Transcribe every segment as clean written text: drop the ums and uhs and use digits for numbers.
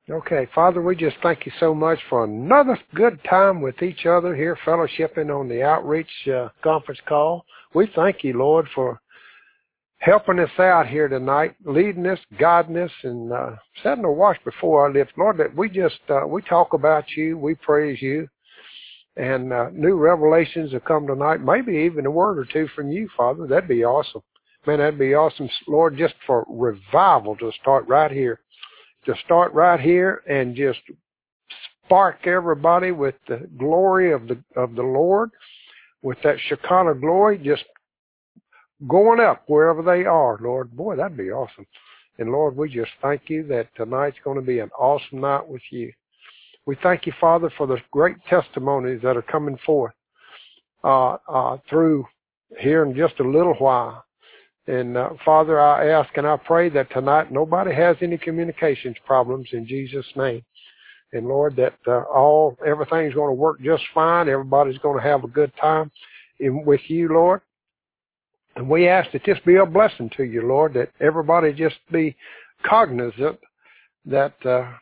Okay, Father, we just thank you so much for another good time with each other here, fellowshipping on the Outreach conference call. We thank you, Lord, for helping us out here tonight, leading us, guiding us, and setting a watch before our lips. Lord, that we talk about you, we praise you, and new revelations have come tonight, maybe even a word or two from you, Father. That'd be awesome. Man, that'd be awesome, Lord, just for revival to start right here. To start right here and just spark everybody with the glory of the Lord, with that Shekinah glory, just going up wherever they are, Lord. Boy, that'd be awesome. And Lord, we just thank you that tonight's going to be an awesome night with you. We thank you, Father, for the great testimonies that are coming forth through here in just a little while. And Father, I ask and I pray that tonight nobody has any communications problems in Jesus' name. And Lord, that everything's going to work just fine. Everybody's going to have a good time with you, Lord. And we ask that this be a blessing to you, Lord, that everybody just be cognizant that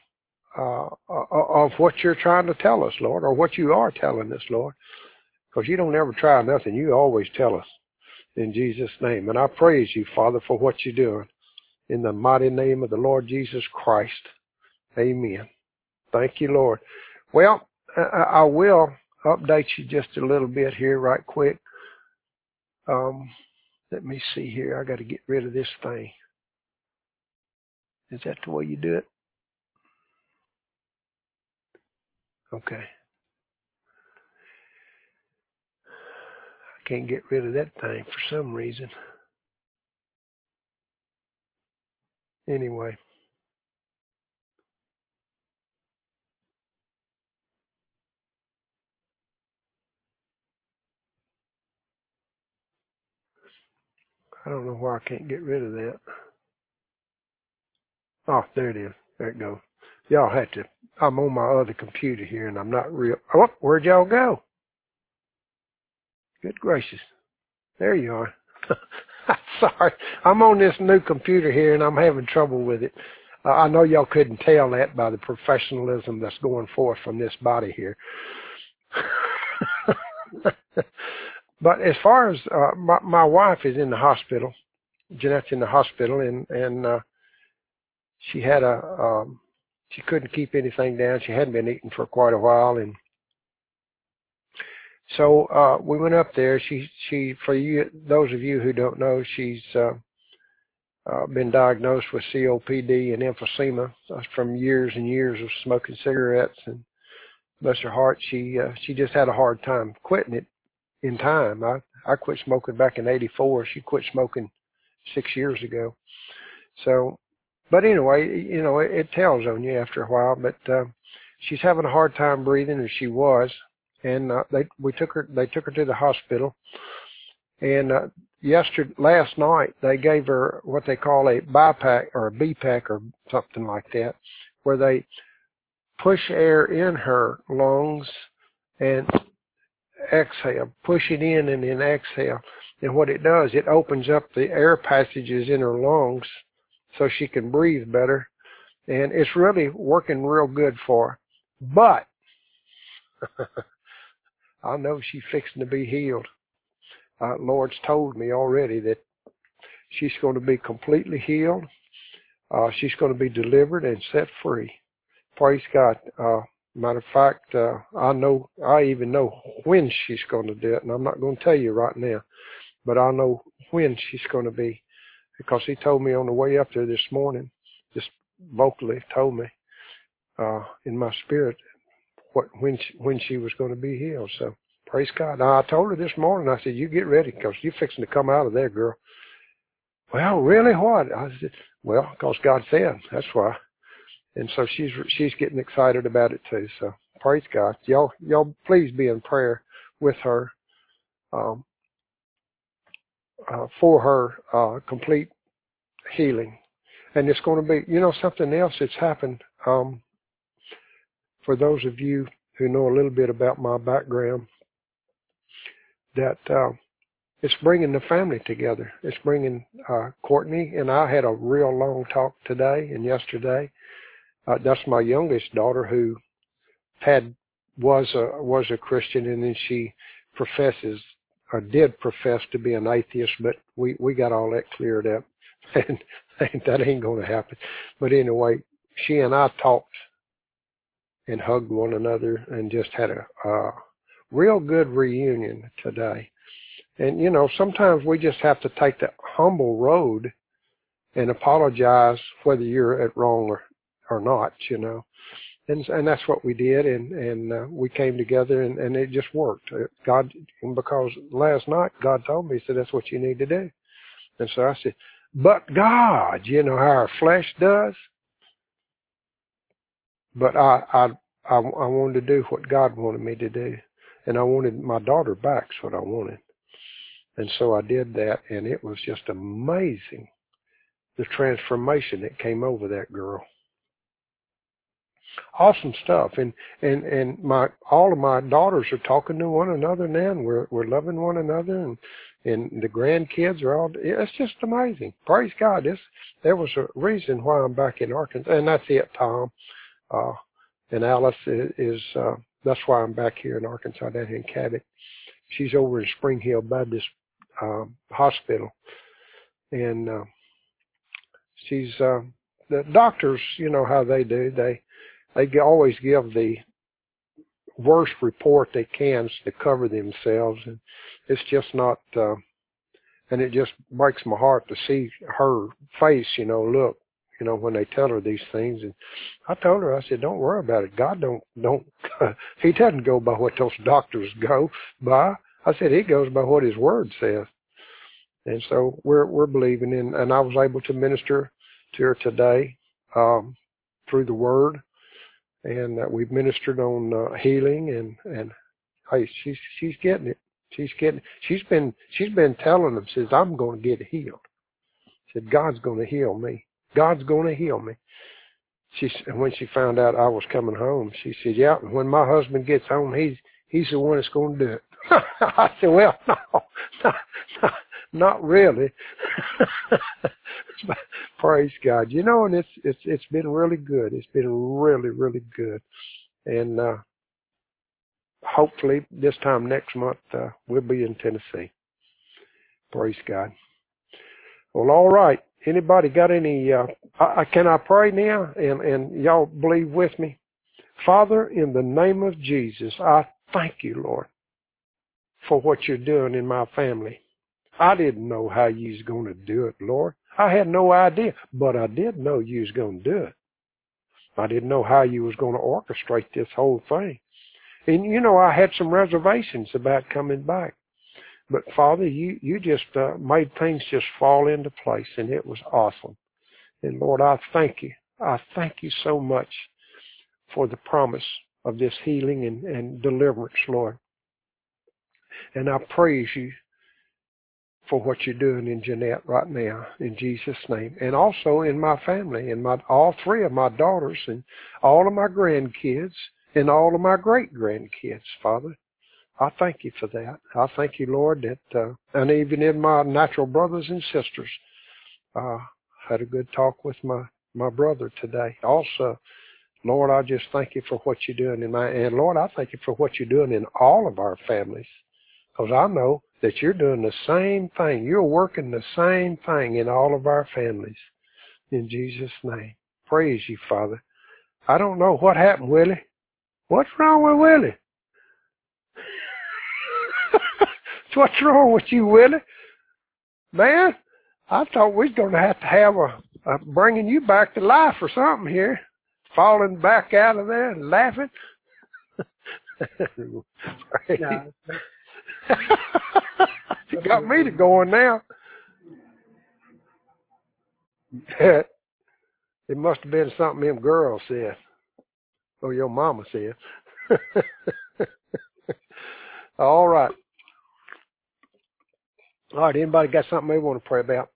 of what you're trying to tell us, Lord, or what you are telling us, Lord. Because you don't ever try nothing. You always tell us. In Jesus' name. And I praise you, Father, for what you're doing. In the mighty name of the Lord Jesus Christ. Amen. Thank you, Lord. Well, I will update you just a little bit here right quick. Let me see here. I got to get rid of this thing. Is that the way you do it? Okay. I can't get rid of that thing for some reason. Anyway. I don't know why I can't get rid of that. Oh, there it is. There it goes. Y'all have to. I'm on my other computer here, and I'm not real. Oh, where'd y'all go? Good gracious. There you are. Sorry. I'm on this new computer here, and I'm having trouble with it. I know y'all couldn't tell that by the professionalism that's going forth from this body here. But as far as my wife is in the hospital, Jeanette's in the hospital, and she had she couldn't keep anything down. She hadn't been eating for quite a while, and so we went up there. She for you, those of you who don't know, she's been diagnosed with COPD and emphysema from years and years of smoking cigarettes. And bless her heart, she just had a hard time quitting it in time. I quit smoking back in '84. She quit smoking 6 years ago. So, but anyway, you know, it tells on you after a while. But she's having a hard time breathing, as she was. And they took her to the hospital. And last night they gave her what they call a BiPAP or a BPAC or something like that, where they push air in her lungs and exhale, push it in and then exhale. And what it does, it opens up the air passages in her lungs so she can breathe better. And it's really working real good for her. But I know she's fixing to be healed. Lord's told me already that she's going to be completely healed. She's going to be delivered and set free. Praise God. Matter of fact, I even know when she's going to do it, and I'm not going to tell you right now, but I know when she's going to be, because he told me on the way up there this morning, just vocally told me in my spirit when she was going to be healed. So praise God. Now, I told her this morning, I said, you get ready, because you're fixing to come out of there, girl. Well, really, what? I said, well, because God said, that's why. And so she's getting excited about it too. So praise God. Y'all please be in prayer with her for her complete healing. And it's going to be, you know, something else that's happened. For those of you who know a little bit about my background, that it's bringing the family together. It's bringing Courtney and I had a real long talk today and yesterday. That's my youngest daughter who was a Christian, and then she professes or did profess to be an atheist, but we got all that cleared up, and that ain't going to happen. But anyway, she and I talked and hugged one another and just had a real good reunion today. And sometimes we just have to take the humble road and apologize whether you're at wrong or not, And that's what we did, and we came together, and it just worked. Because last night God told me, He said, that's what you need to do. And so I said, but God, how our flesh does. But I wanted to do what God wanted me to do, and I wanted my daughter back. That's what I wanted, and so I did that, and it was just amazing, the transformation that came over that girl. Awesome stuff, and all of my daughters are talking to one another now, and we're loving one another, and the grandkids are all. It's just amazing. Praise God! There was a reason why I'm back in Arkansas, and that's it, Tom. And Alice is that's why I'm back here in Arkansas, down here in Cabot. She's over in Spring Hill Baptist Hospital, and she's the doctors. You know how they do. They always give the worst report they can to cover themselves, and it's just not. And it just breaks my heart to see her face. Look. When they tell her these things. And I told her, I said, don't worry about it. God don't, He doesn't go by what those doctors go by. I said, He goes by what His Word says. And so we're believing in, and I was able to minister to her today, through the Word, and we've ministered on, healing, and hey, she's getting it. She's been telling them, says, I'm going to get healed. Said, God's going to heal me. God's going to heal me. When she found out I was coming home, she said, yeah, when my husband gets home, he's the one that's going to do it. I said, well, no, not really. Praise God. And it's been really good. It's been really, really good. And hopefully this time next month, we'll be in Tennessee. Praise God. Well, all right. Anybody got any, can I pray now? And y'all believe with me? Father, in the name of Jesus, I thank you, Lord, for what you're doing in my family. I didn't know how you was going to do it, Lord. I had no idea, but I did know you was going to do it. I didn't know how you was going to orchestrate this whole thing. And, I had some reservations about coming back. But Father, you just made things just fall into place, and it was awesome. And Lord, I thank you. I thank you so much for the promise of this healing and deliverance, Lord. And I praise you for what you're doing in Jeanette right now, in Jesus' name. And also in my family, and all three of my daughters, and all of my grandkids, and all of my great-grandkids, Father. I thank you for that. I thank you, Lord, that, and even in my natural brothers and sisters, had a good talk with my brother today. Also, Lord, I just thank you for what you're doing and Lord, I thank you for what you're doing in all of our families, because I know that you're doing the same thing. You're working the same thing in all of our families. In Jesus' name. Praise you, Father. I don't know what happened, Willie. What's wrong with Willie? What's wrong with you, Willie? Man, I thought we was going to have a bringing you back to life or something here. Falling back out of there and laughing. No. You got me to going now. It must have been something them girls said. Or your mama said. All right. All right, anybody got something they want to pray about?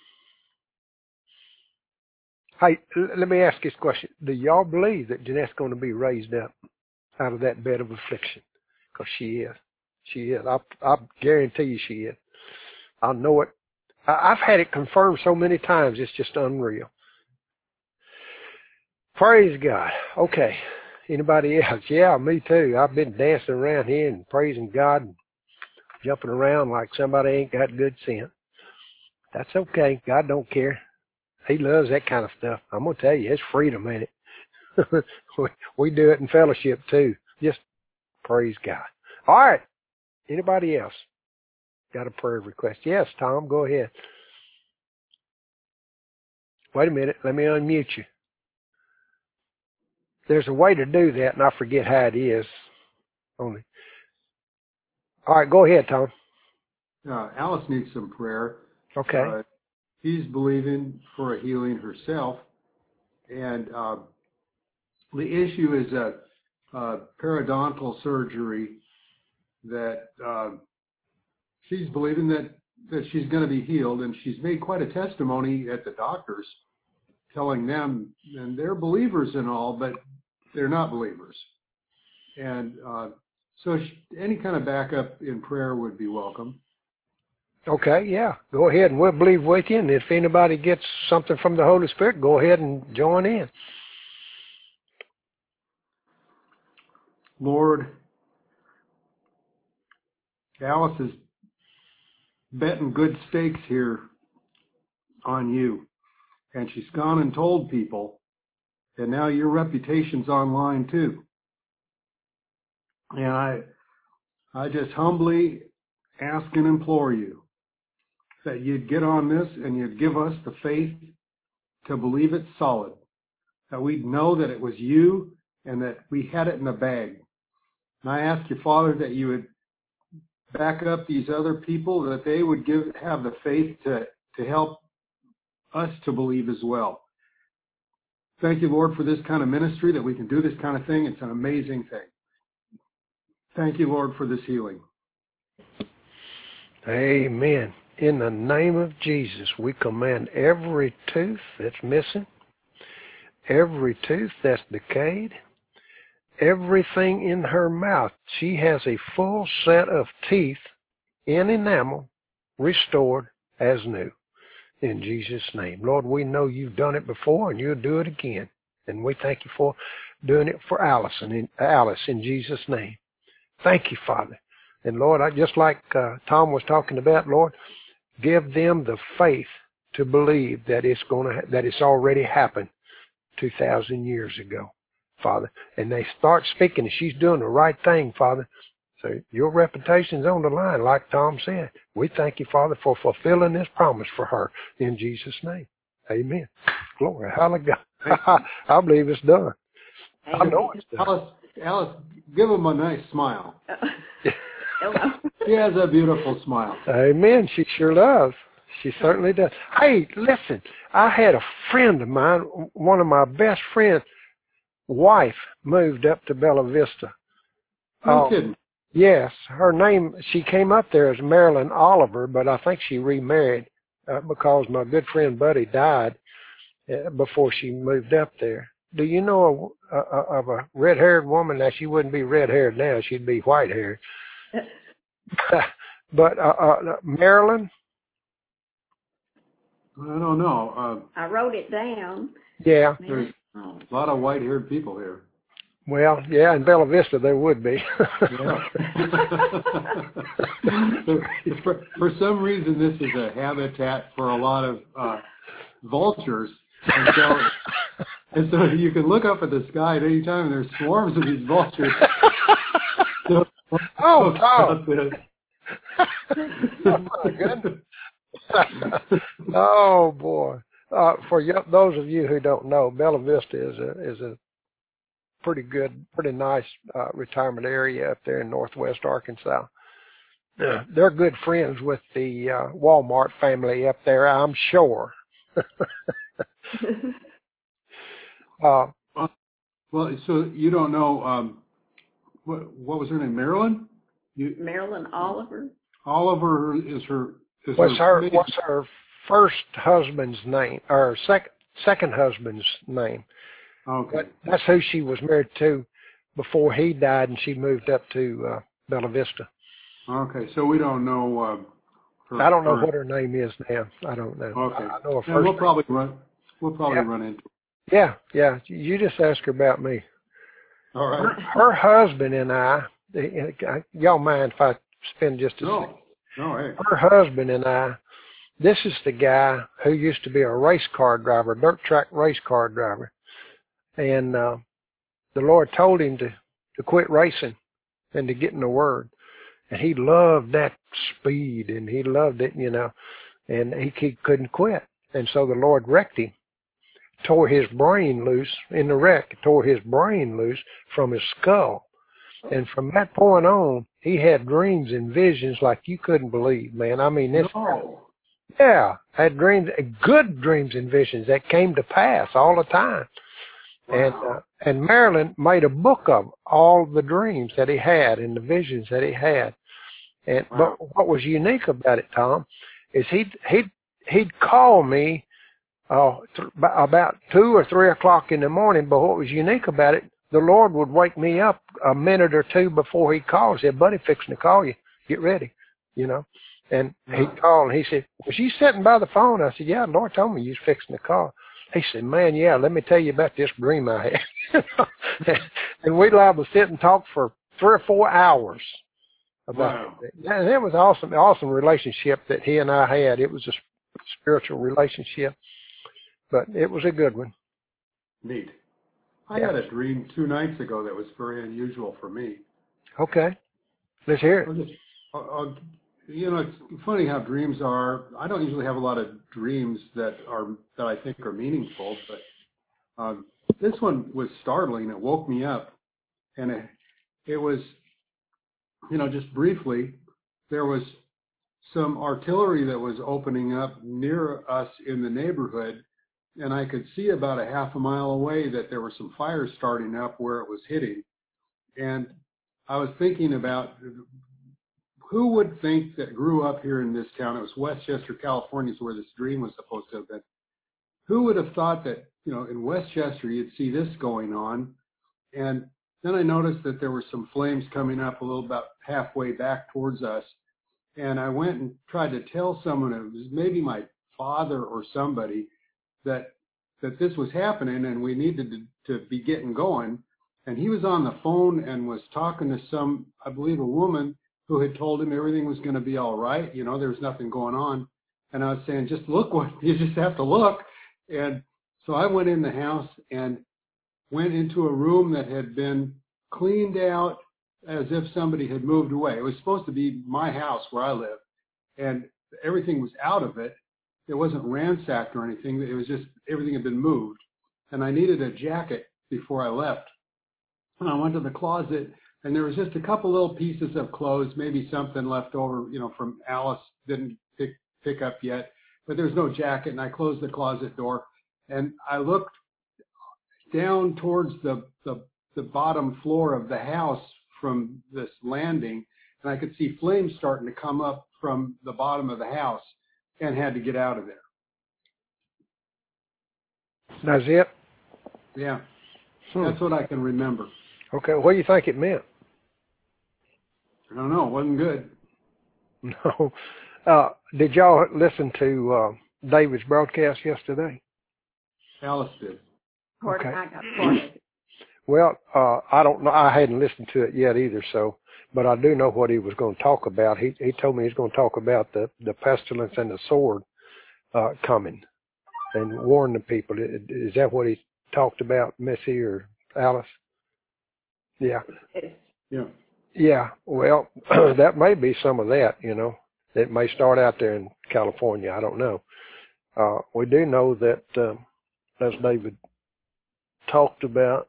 Hey, let me ask this question. Do y'all believe that Jeanette's going to be raised up out of that bed of affliction? Because she is. She is. I guarantee you she is. I know it. I've had it confirmed so many times, it's just unreal. Praise God. Okay. Anybody else? Yeah, me too. I've been dancing around here and praising God and jumping around like somebody ain't got good sense. That's okay. God don't care. He loves that kind of stuff. I'm going to tell you, it's freedom in it. we do it in fellowship too. Just praise God. All right. Anybody else got a prayer request? Yes, Tom, go ahead. Wait a minute. Let me unmute you. There's a way to do that, and I forget how it is. Only. All right, go ahead, Tom. Alice needs some prayer. Okay. She's believing for a healing herself, and the issue is a periodontal surgery that she's believing that she's going to be healed, and she's made quite a testimony at the doctors, telling them, and they're believers and all, but they're not believers. And so any kind of backup in prayer would be welcome. Okay, yeah. Go ahead and we'll believe with you. And if anybody gets something from the Holy Spirit, go ahead and join in. Lord, Alice is betting good stakes here on you. And she's gone and told people, and now your reputation's online too. And I just humbly ask and implore you that you'd get on this and you'd give us the faith to believe it's solid, that we'd know that it was you and that we had it in the bag. And I ask you, Father, that you would back up these other people, that they would have the faith to help us to believe as well. Thank you, Lord, for this kind of ministry, that we can do this kind of thing. It's an amazing thing. Thank you, Lord, for this healing. Amen. In the name of Jesus, we command every tooth that's missing, every tooth that's decayed, everything in her mouth. She has a full set of teeth in enamel restored as new. In Jesus' name. Lord, we know you've done it before and you'll do it again. And we thank you for doing it for Alice in Jesus' name. Thank you, Father. And Lord, I just like Tom was talking about, Lord, give them the faith to believe that it's already happened 2,000 years ago, Father. And they start speaking, and she's doing the right thing, Father. So your reputation's on the line, like Tom said. We thank you, Father, for fulfilling this promise for her in Jesus' name. Amen. Glory. Hallelujah. I believe it's done. Amen. I know it's done. Alice, give him a nice smile. She has a beautiful smile. Amen. She sure does. She certainly does. Hey, listen, I had a friend of mine, one of my best friends' wife moved up to Bella Vista. No kidding. Yes, her name, she came up there as Marilyn Oliver, but I think she remarried because my good friend Buddy died before she moved up there. Do you know of a red-haired woman? Now, she wouldn't be red-haired now. She'd be white-haired. But Marilyn? I don't know. I wrote it down. Yeah. There's a lot of white-haired people here. Well, yeah, in Bella Vista there would be. Yeah. for some reason, this is a habitat for a lot of vultures. And so you can look up at the sky at any time, and there's swarms of these vultures. Oh, Tom. Oh, goodness. Oh, boy. For those of you who don't know, Bella Vista is a pretty nice retirement area up there in northwest Arkansas. They're good friends with the Walmart family up there, I'm sure. Well, so you don't know what was her name? Marilyn? Marilyn Oliver. Oliver is her. What's her first husband's name, or second husband's name? Okay. That's who she was married to before he died, and she moved up to Bella Vista. Okay, so we don't know. I don't know what her name is now. I don't know. Okay. I know her first. We'll probably run into. Yeah, yeah. You just ask her about me. All right. Her husband and y'all mind if I spend just a second? No, hey. Her husband and I, this is the guy who used to be a race car driver, dirt track race car driver. And the Lord told him to quit racing and to get in the Word. And he loved that speed, and he loved it, and he couldn't quit. And so the Lord wrecked him, tore his brain loose in the wreck, tore his brain loose from his skull. And from that point on, he had dreams and visions like you couldn't believe, man. I mean, had dreams, good dreams and visions that came to pass all the time. Wow. And Marilyn made a book of all the dreams that he had and the visions that he had. And Wow. but what was unique about it, Tom, is he'd call me about 2 or 3 o'clock in the morning. But what was unique about it, the Lord would wake me up a minute or two before he called. He said, "Buddy, fixing to call you. Get ready," And he'd call and he said, "Was you sitting by the phone?" I said, "Yeah, the Lord told me you was fixing to call." He said, "Man, yeah, let me tell you about this dream I had." And we'd liable to sit and talk for 3 or 4 hours about it. And it was awesome relationship that he and I had. It was a spiritual relationship, but it was a good one. Neat. I had a dream 2 nights ago that was very unusual for me. Okay. Let's hear it. It's funny how dreams are. I don't usually have a lot of dreams that I think are meaningful, but this one was startling. It woke me up, and it was, just briefly, there was some artillery that was opening up near us in the neighborhood, and I could see about a half a mile away that there were some fires starting up where it was hitting. And I was thinking about who would think that grew up here in this town, it was Westchester, California, is where this dream was supposed to have been. Who would have thought that, in Westchester you'd see this going on? And then I noticed that there were some flames coming up a little about halfway back towards us. And I went and tried to tell someone, it was maybe my father or somebody, that this was happening and we needed to be getting going. And he was on the phone and was talking to I believe a woman who had told him everything was going to be all right. There was nothing going on. And I was saying, just look, you just have to look. And so I went in the house and went into a room that had been cleaned out as if somebody had moved away. It was supposed to be my house where I live, and everything was out of it. It wasn't ransacked or anything. It was just everything had been moved. And I needed a jacket before I left. And I went to the closet, and there was just a couple little pieces of clothes, maybe something left over, from Alice, didn't pick up yet. But there was no jacket, and I closed the closet door. And I looked down towards the bottom floor of the house from this landing, and I could see flames starting to come up from the bottom of the house, and had to get out of there. That's it? Yeah. That's what I can remember. Okay. What do you think it meant? I don't know. It wasn't good. No. Did y'all listen to David's broadcast yesterday? Alice did. Okay. I got part of it. Well, I don't know. I hadn't listened to it yet either. But I do know what he was going to talk about. He told me he's going to talk about the pestilence and the sword coming, and warn the people. Is that what he talked about, Missy or Alice? Yeah. Yeah. Yeah. Well, that may be some of that. It may start out there in California. I don't know. We do know that, as David talked about.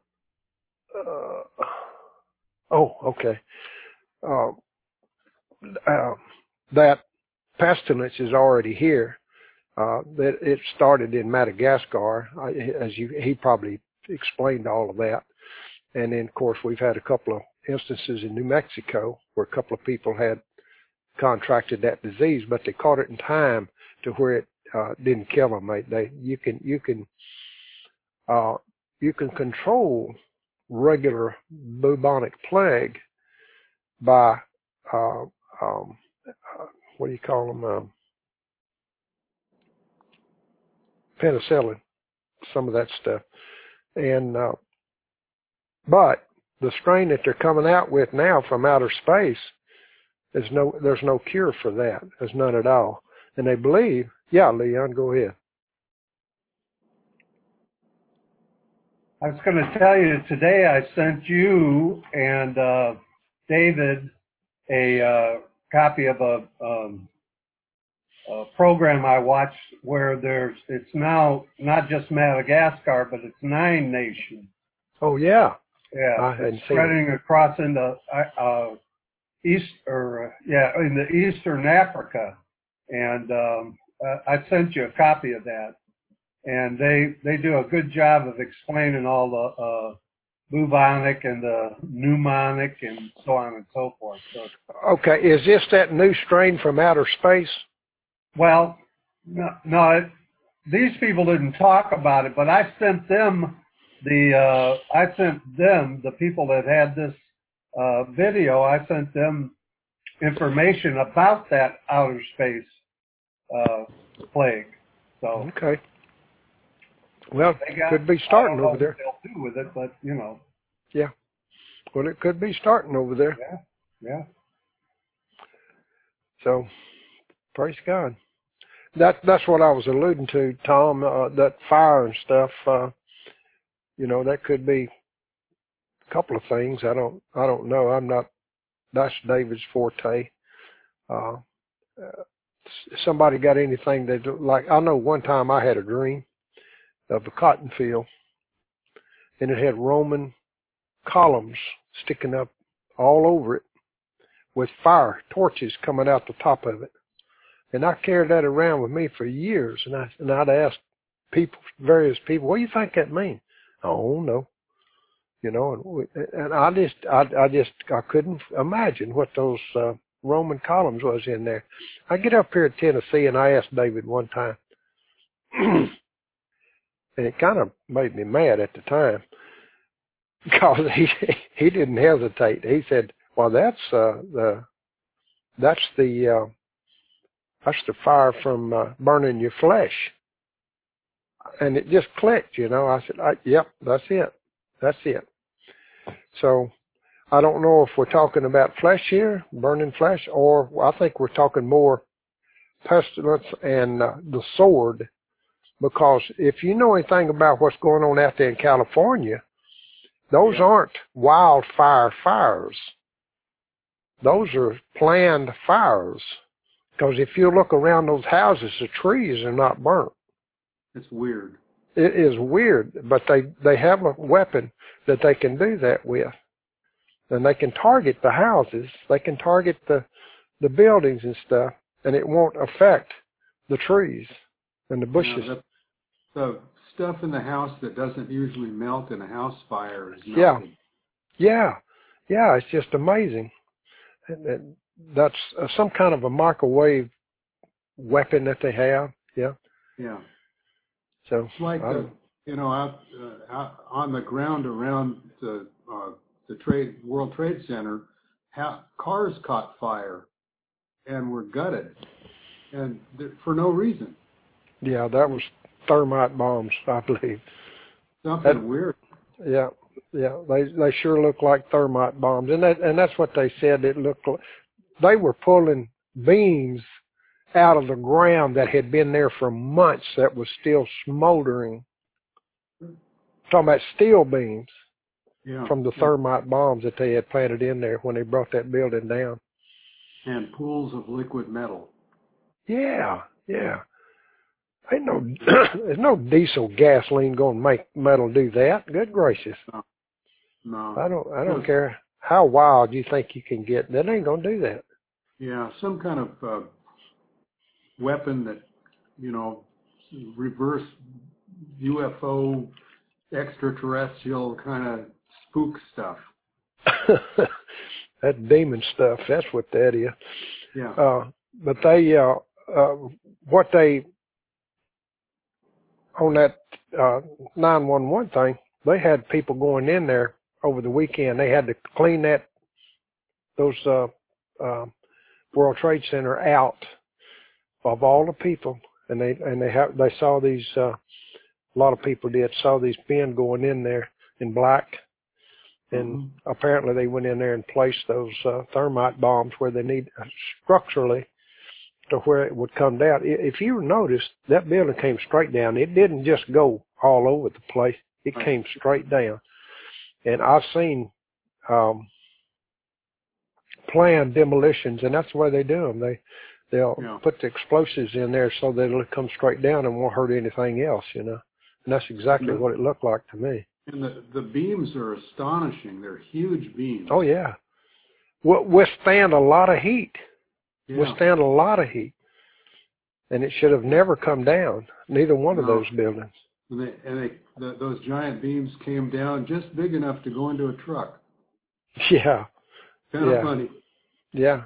That pestilence is already here. That it started in Madagascar, he probably explained all of that. And then, of course, we've had a couple of instances in New Mexico where a couple of people had contracted that disease, but they caught it in time to where it didn't kill them. You can control regular bubonic plague by what do you call them? Penicillin, some of that stuff. And but the strain that they're coming out with now from outer space there's no cure for that. There's none at all. And they believe, yeah, Leon, go ahead. I was going to tell you today I sent you and David a copy of a program I watched where it's now not just Madagascar, but it's 9 nations. Oh, yeah. Yeah, it's spreading across into in the Eastern Africa, and I sent you a copy of that, and they do a good job of explaining all the bubonic and the pneumonic and so on and so forth. So, okay, is this that new strain from outer space? Well, no, these people didn't talk about it, but I sent them the people that had this video. I sent them information about that outer space plague. So okay, well, it could be starting over there. What they'll do with it, but yeah. Well, it could be starting over there. Yeah. So, praise God. That's what I was alluding to, Tom. That fire and stuff. That could be a couple of things. I don't know. That's David's forte. Somebody got anything they do, like? I know one time I had a dream of a cotton field, and it had Roman columns sticking up all over it with fire torches coming out the top of it. And I carried that around with me for years, and I'd ask various people, what do you think that means? Oh, no. And I couldn't imagine what those Roman columns was in there. I get up here in Tennessee, and I asked David one time, and it kind of made me mad at the time, because he didn't hesitate. He said, well, that's the fire from burning your flesh. And it just clicked, I said, yep, that's it. That's it. So I don't know if we're talking about flesh here, burning flesh, or I think we're talking more pestilence and the sword, because if you know anything about what's going on out there in California, those aren't wildfire fires. Those are planned fires. Because if you look around those houses, the trees are not burnt. It's weird. It is weird, but they have a weapon that they can do that with. And they can target the houses, they can target the buildings and stuff, and it won't affect the trees and the bushes. The stuff in the house that doesn't usually melt in a house fire is melted. Yeah, it's just amazing. And that's some kind of a microwave weapon that they have. Yeah. So it's like out on the ground around the World Trade Center, cars caught fire and were gutted, and for no reason. Yeah, that was thermite bombs, I believe. Something weird. Yeah. They sure look like thermite bombs, and that's what they said. It looked like they were pulling beams out of the ground that had been there for months that was still smoldering. Talking about steel beams from the thermite bombs that they had planted in there when they brought that building down. And pools of liquid metal. Yeah. There's no diesel gasoline going to make metal do that. Good gracious. No. I don't care how wild you think you can get. That ain't going to do that. Yeah, some kind of weapon that, reverse UFO extraterrestrial kind of spook stuff. That demon stuff, that's what that is. Yeah. But they, on that 911 thing, they had people going in there over the weekend. They had to clean those World Trade Center out of all the people, and they saw these A lot of people did, saw these men going in there in black. And apparently they went in there and placed those thermite bombs where they need structurally to where it would come down. If you notice, that building came straight down. It didn't just go all over the place. It came straight down. And I've seen planned demolitions, and that's the way they do them. They'll put the explosives in there so that it'll come straight down and won't hurt anything else, you know. And that's exactly what it looked like to me. And the beams are astonishing. They're huge beams. Oh, yeah. Withstand a lot of heat. Yeah. Withstand a lot of heat. And it should have never come down, neither one of those buildings. And those giant beams came down just big enough to go into a truck. Yeah. Kind of funny. Yeah.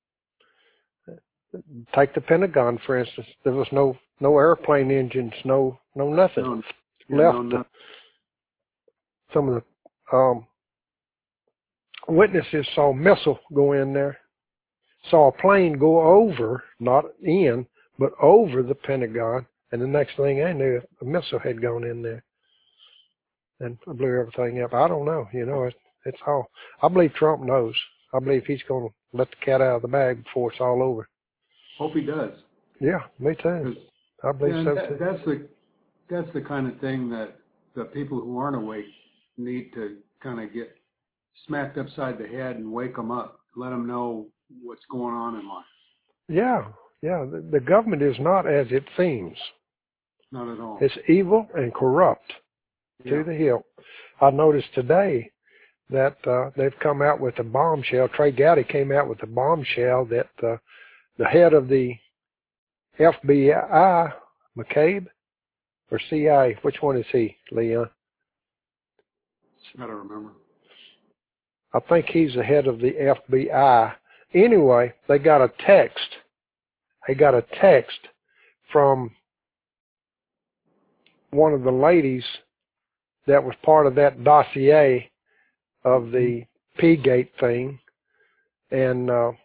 Take the Pentagon, for instance. There was no airplane engines, no nothing. Left. Some of the witnesses saw a missile go in there, saw a plane go over, not in, but over the Pentagon, and the next thing I knew, a missile had gone in there and blew everything up. I don't know, you know, it's all. I believe Trump knows. I believe he's going to let the cat out of the bag before it's all over. Hope he does. Yeah, me too. I believe so too. That's the kind of thing that the people who aren't awake need to kind of get smacked upside the head and wake them up, let them know what's going on in life. Yeah. The government is not as it seems. Not at all. It's evil and corrupt to the hilt. I noticed today that they've come out with a bombshell. Trey Gowdy came out with a bombshell that the head of the FBI, McCabe, or CIA, which one is he, Leon? I don't remember. I think he's the head of the FBI. Anyway, they got a text. From one of the ladies that was part of that dossier of the P-Gate thing. And her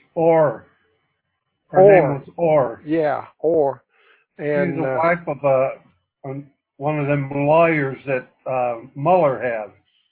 name was Orr. Yeah, Orr. And she's the wife of one of them lawyers that Mueller has.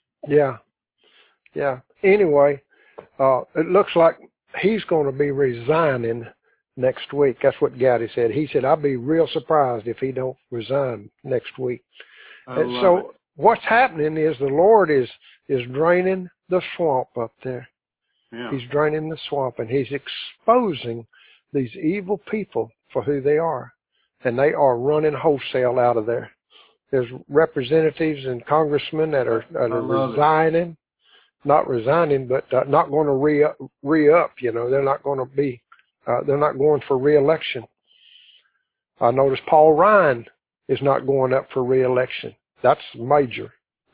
Yeah. Anyway, it looks like he's going to be resigning next week. That's what Gowdy said. He said, I'll be real surprised if he don't resign next week. And so what's happening is the Lord is draining the swamp up there. Yeah. He's draining the swamp, and he's exposing these evil people for who they are. And they are running wholesale out of there. There's representatives and congressmen that are resigning. Not resigning, but not going to re-up, you know. They're not going to be, they're not going for re-election. I noticed Paul Ryan is not going up for re-election. That's major.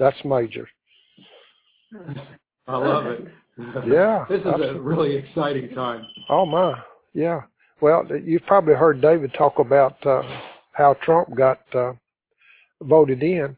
I love it. Yeah. This is a really exciting time. Oh, my. Yeah. Well, you've probably heard David talk about how Trump got voted in.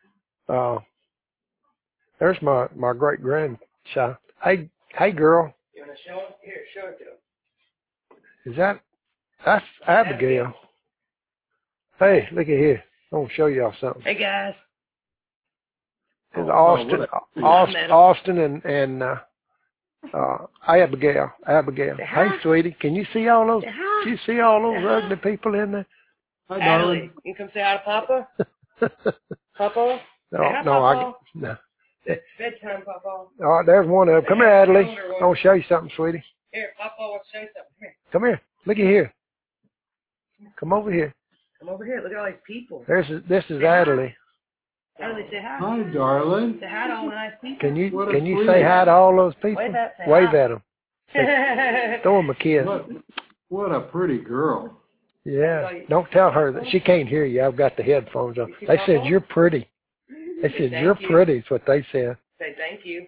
There's my great-grandchild. Hey, girl. You want to show it? Here, show it to him. That's Abigail. Hey, look at here. I'm going to show y'all something. Hey, guys. It's Austin and Abigail. Hey, sweetie, can you see all those? Can you see all those ugly people in there? Hi, darling. Adley, you come say hi to Papa? Papa? No. Bedtime, Papa. All right, there's one of them. Come here, Adley. I want to show you something, sweetie. Here, Papa wants to show you something. Come here. Look at here. Come over here. Come over here. Look at all these people. This is Adley. Adley, say hi. Hi, darling. Say hi to all the nice people. Can you say hi to all those people? Wave at them. Throw them a kiss. What a pretty girl. Yeah. Don't tell her that she can't hear you. I've got the headphones on. They said you're pretty. They said you're pretty. Is what they said. Say thank you.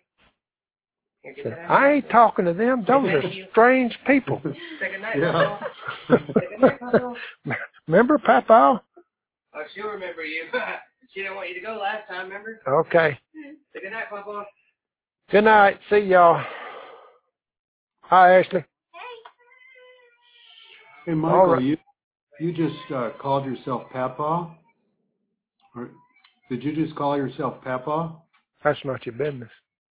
I ain't talking to them. Those are strange people. Say good night, Papa. Say good night, Papa. Remember, Papa? Oh, she'll remember you. She didn't want you to go last time, remember? Okay. Say good night, Papa. Good night. See y'all. Hi, Ashley. Hey, Michael, right. you just called yourself Papa? Or did you just call yourself Papa? That's not your business.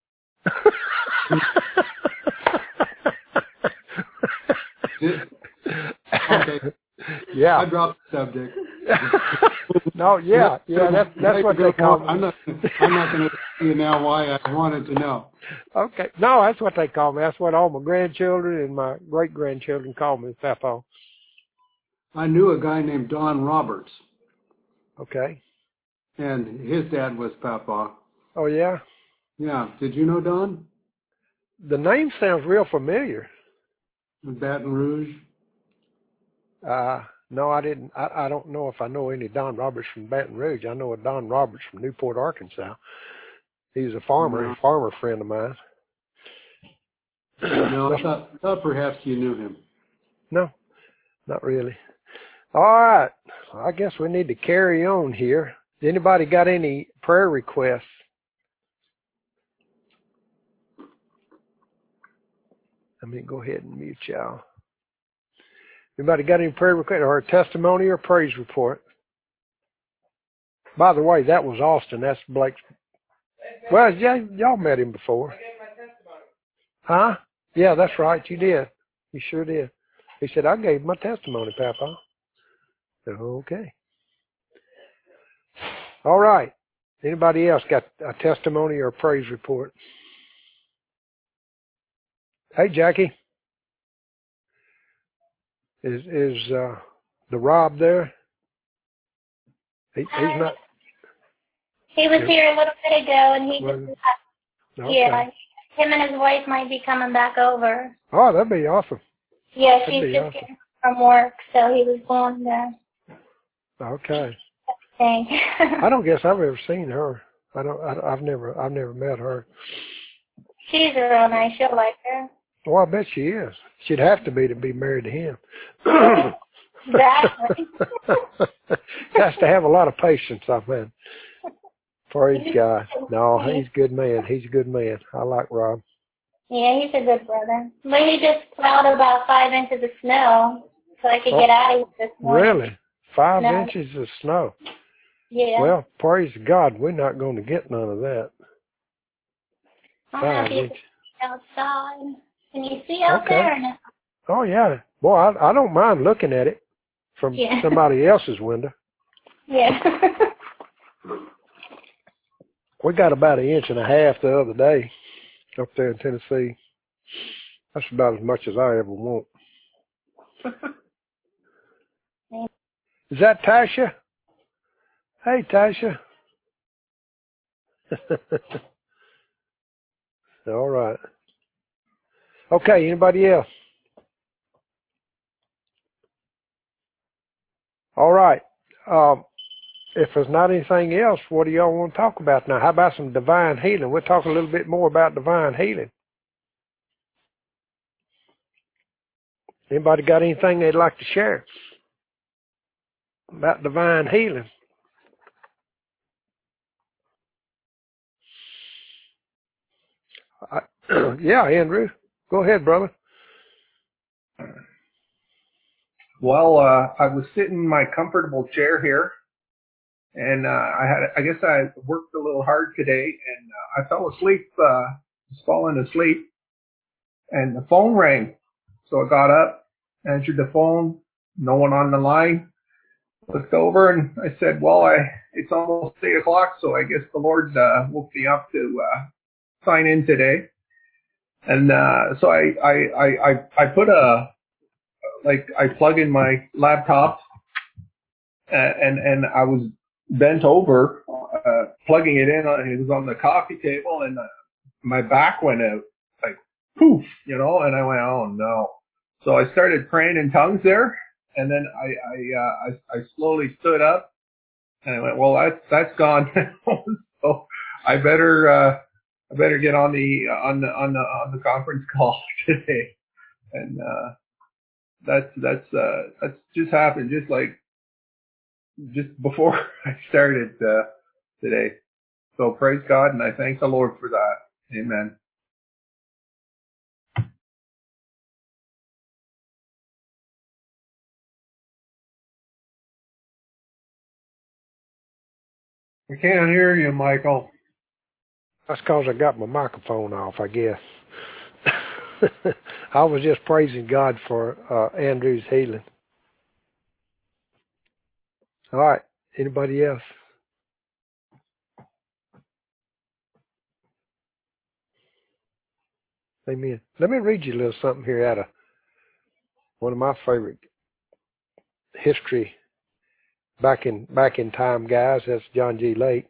Okay. Yeah. I dropped the subject. No, yeah, that's what they call me. I'm not going to tell you now why I wanted to know. Okay. No, that's what they call me. That's what all my grandchildren and my great-grandchildren call me, Papa. I knew a guy named Don Roberts, Okay. and his dad was Papa. Oh, yeah? Yeah. Did you know Don? The name sounds real familiar. In Baton Rouge? No, I didn't. I don't know if I know any Don Roberts from Baton Rouge. I know a Don Roberts from Newport, Arkansas. He's a farmer, No. a farmer friend of mine. No, I thought perhaps you knew him. No, not really. All right. I guess we need to carry on here. Anybody got any prayer requests? Let me go ahead and mute y'all. Anybody got any prayer requests or a testimony or praise report? By the way, that was Austin. That's Blake's. Well, yeah, y'all met him before. Huh? Yeah, that's right. You did. You sure did. He said, I gave my testimony, Papa. Okay. All right. Anybody else got a testimony or a praise report? Hey, Jackie. Is the Rob there? He's not. He was here a little bit ago, and he Well, just left. okay. Yeah, him and his wife might be coming back over. Oh, that'd be awesome. Yeah, That'd she's be just awesome. getting from work, so he was going to Okay. thing. I don't guess I've ever seen her. I've never met her. She's real nice. You'll like her. Well, I bet she is. She'd have to be married to him. Exactly. Has to have a lot of patience, I think. Praise God. No, he's a good man. He's a good man. I like Rob. Yeah, he's a good brother. But he just plowed about 5 inches of snow so I could get out of here this morning. Really? 5 No. inches of snow? Yeah. Well, praise God, we're not going to get none of that. I don't know 5 if you inches. can outside. Can you see out Okay. there or no? Oh, yeah. Boy, I don't mind looking at it from somebody else's window. Yeah. We got about 1.5 inches the other day up there in Tennessee. That's about as much as I ever want. Is that Tasha? Hey, Tasha. All right. Okay, anybody else? All right. If there's not anything else, what do y'all want to talk about now? How about some divine healing? We'll talk a little bit more about divine healing. Anybody got anything they'd like to share about divine healing? Yeah, Andrew. Go ahead, brother. Well, I was sitting in my comfortable chair here, and I guess I worked a little hard today, and I fell asleep, was falling asleep, and the phone rang. So I got up, answered the phone, no one on the line. Looked over and I said, well, it's almost 8 o'clock, so I guess the Lord woke me up to sign in today. And so I put I plug in my laptop, and I was bent over, plugging it in. It was on the coffee table, and my back went out, like poof, and I went, oh no. So I started praying in tongues there, and then I slowly stood up, and I went, well, that's gone. So I better get on the conference call today, and that's just happened just before I started today. So praise God, and I thank the Lord for that. Amen. We can't hear you, Michael. That's because I got my microphone off, I guess. I was just praising God for Andrew's healing. All right. Anybody else? Amen. Let me read you a little something here out of one of my favorite history back in time guys. That's John G. Lake.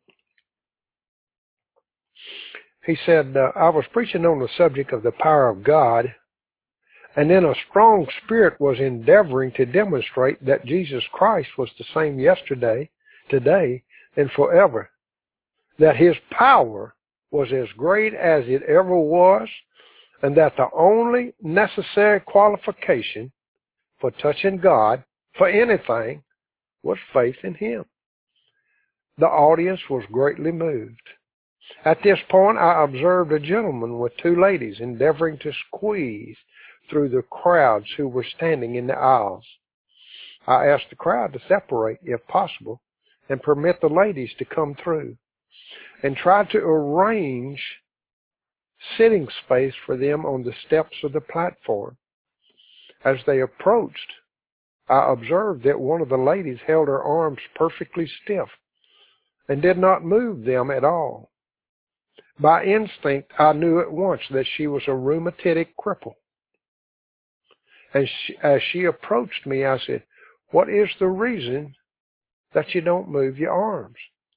He said, I was preaching on the subject of the power of God, and then a strong spirit was endeavoring to demonstrate that Jesus Christ was the same yesterday, today, and forever, that his power was as great as it ever was, and that the only necessary qualification for touching God for anything was faith in him. The audience was greatly moved. At this point, I observed a gentleman with two ladies endeavoring to squeeze through the crowds who were standing in the aisles. I asked the crowd to separate, if possible, and permit the ladies to come through, and tried to arrange sitting space for them on the steps of the platform. As they approached, I observed that one of the ladies held her arms perfectly stiff and did not move them at all. By instinct, I knew at once that she was a rheumatic cripple. And as she approached me, I said, "What is the reason that you don't move your arms?"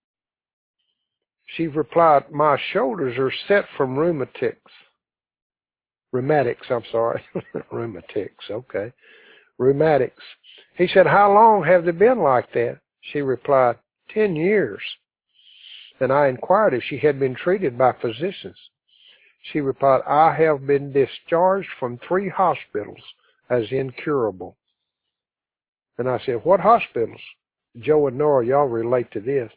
She replied, "My shoulders are set from rheumatics. Rheumatics, I'm sorry. Rheumatics, okay. Rheumatics." He said, "How long have they been like that?" She replied, 10 years. And I inquired if she had been treated by physicians. She replied, "I have been discharged from 3 hospitals as incurable." And I said, "What hospitals?" Joe and Nora, y'all relate to this.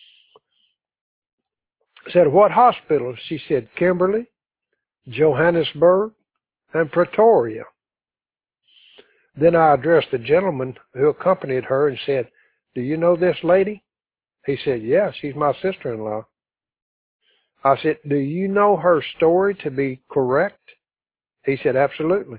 I said, "What hospitals?" She said, "Kimberly, Johannesburg, and Pretoria." Then I addressed the gentleman who accompanied her and said, "Do you know this lady?" He said, "Yeah, she's my sister-in-law." I said, "Do you know her story to be correct?" He said, "Absolutely."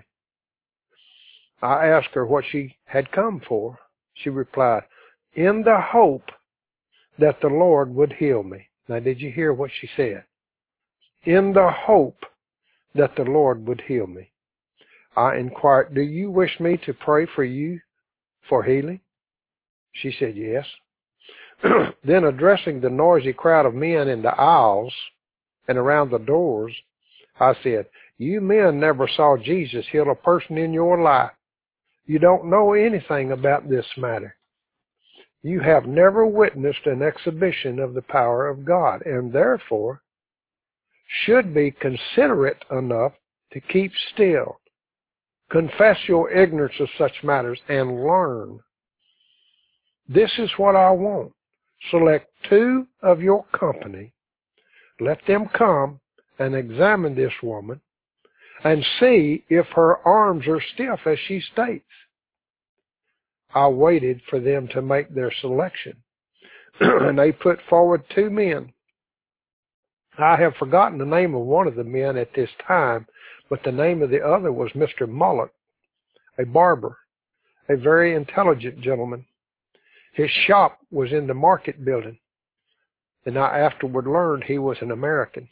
I asked her what she had come for. She replied, "In the hope that the Lord would heal me." Now, did you hear what she said? In the hope that the Lord would heal me. I inquired, "Do you wish me to pray for you for healing?" She said, "Yes." Then addressing the noisy crowd of men in the aisles and around the doors, I said, "You men never saw Jesus heal a person in your life. You don't know anything about this matter. You have never witnessed an exhibition of the power of God, and therefore should be considerate enough to keep still, confess your ignorance of such matters, and learn. This is what I want. Select 2 of your company, let them come and examine this woman, and see if her arms are stiff as she states." I waited for them to make their selection, and they put forward 2 men. I have forgotten the name of one of the men at this time, but the name of the other was Mr. Mullet, a barber, a very intelligent gentleman. His shop was in the market building, and I afterward learned he was an American.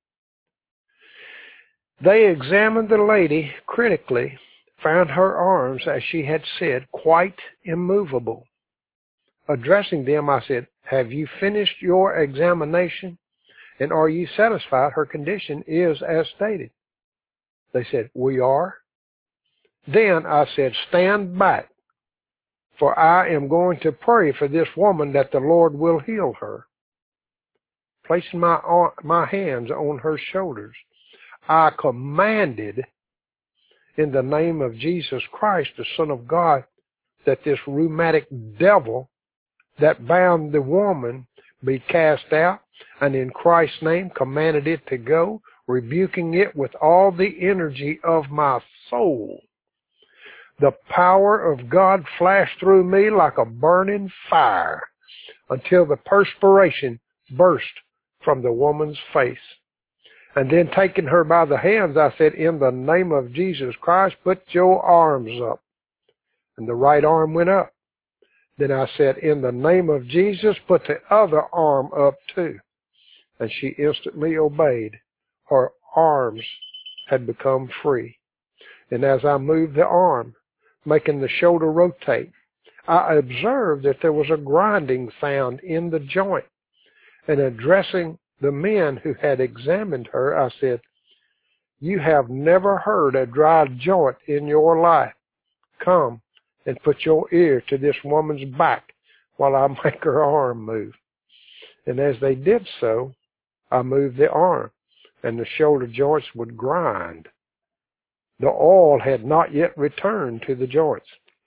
They examined the lady critically, found her arms, as she had said, quite immovable. Addressing them, I said, "Have you finished your examination, and are you satisfied her condition is as stated?" They said, "We are." Then I said, "Stand back, for I am going to pray for this woman that the Lord will heal her." Placing my hands on her shoulders, I commanded in the name of Jesus Christ, the Son of God, that this rheumatic devil that bound the woman be cast out, and in Christ's name commanded it to go, rebuking it with all the energy of my soul. The power of God flashed through me like a burning fire. until the perspiration burst from the woman's face. And then taking her by the hands, I said, in the name of Jesus Christ, put your arms up. And the right arm went up. Then I said, in the name of Jesus, put the other arm up too. And she instantly obeyed. Her arms had become free. And as I moved the arm, making the shoulder rotate, I observed that there was a grinding sound in the joint. And addressing the men who had examined her, I said, you have never heard a dry joint in your life. Come and put your ear to this woman's back while I make her arm move. And as they did so, I moved the arm, and the shoulder joints would grind. The oil had not yet returned to the joints.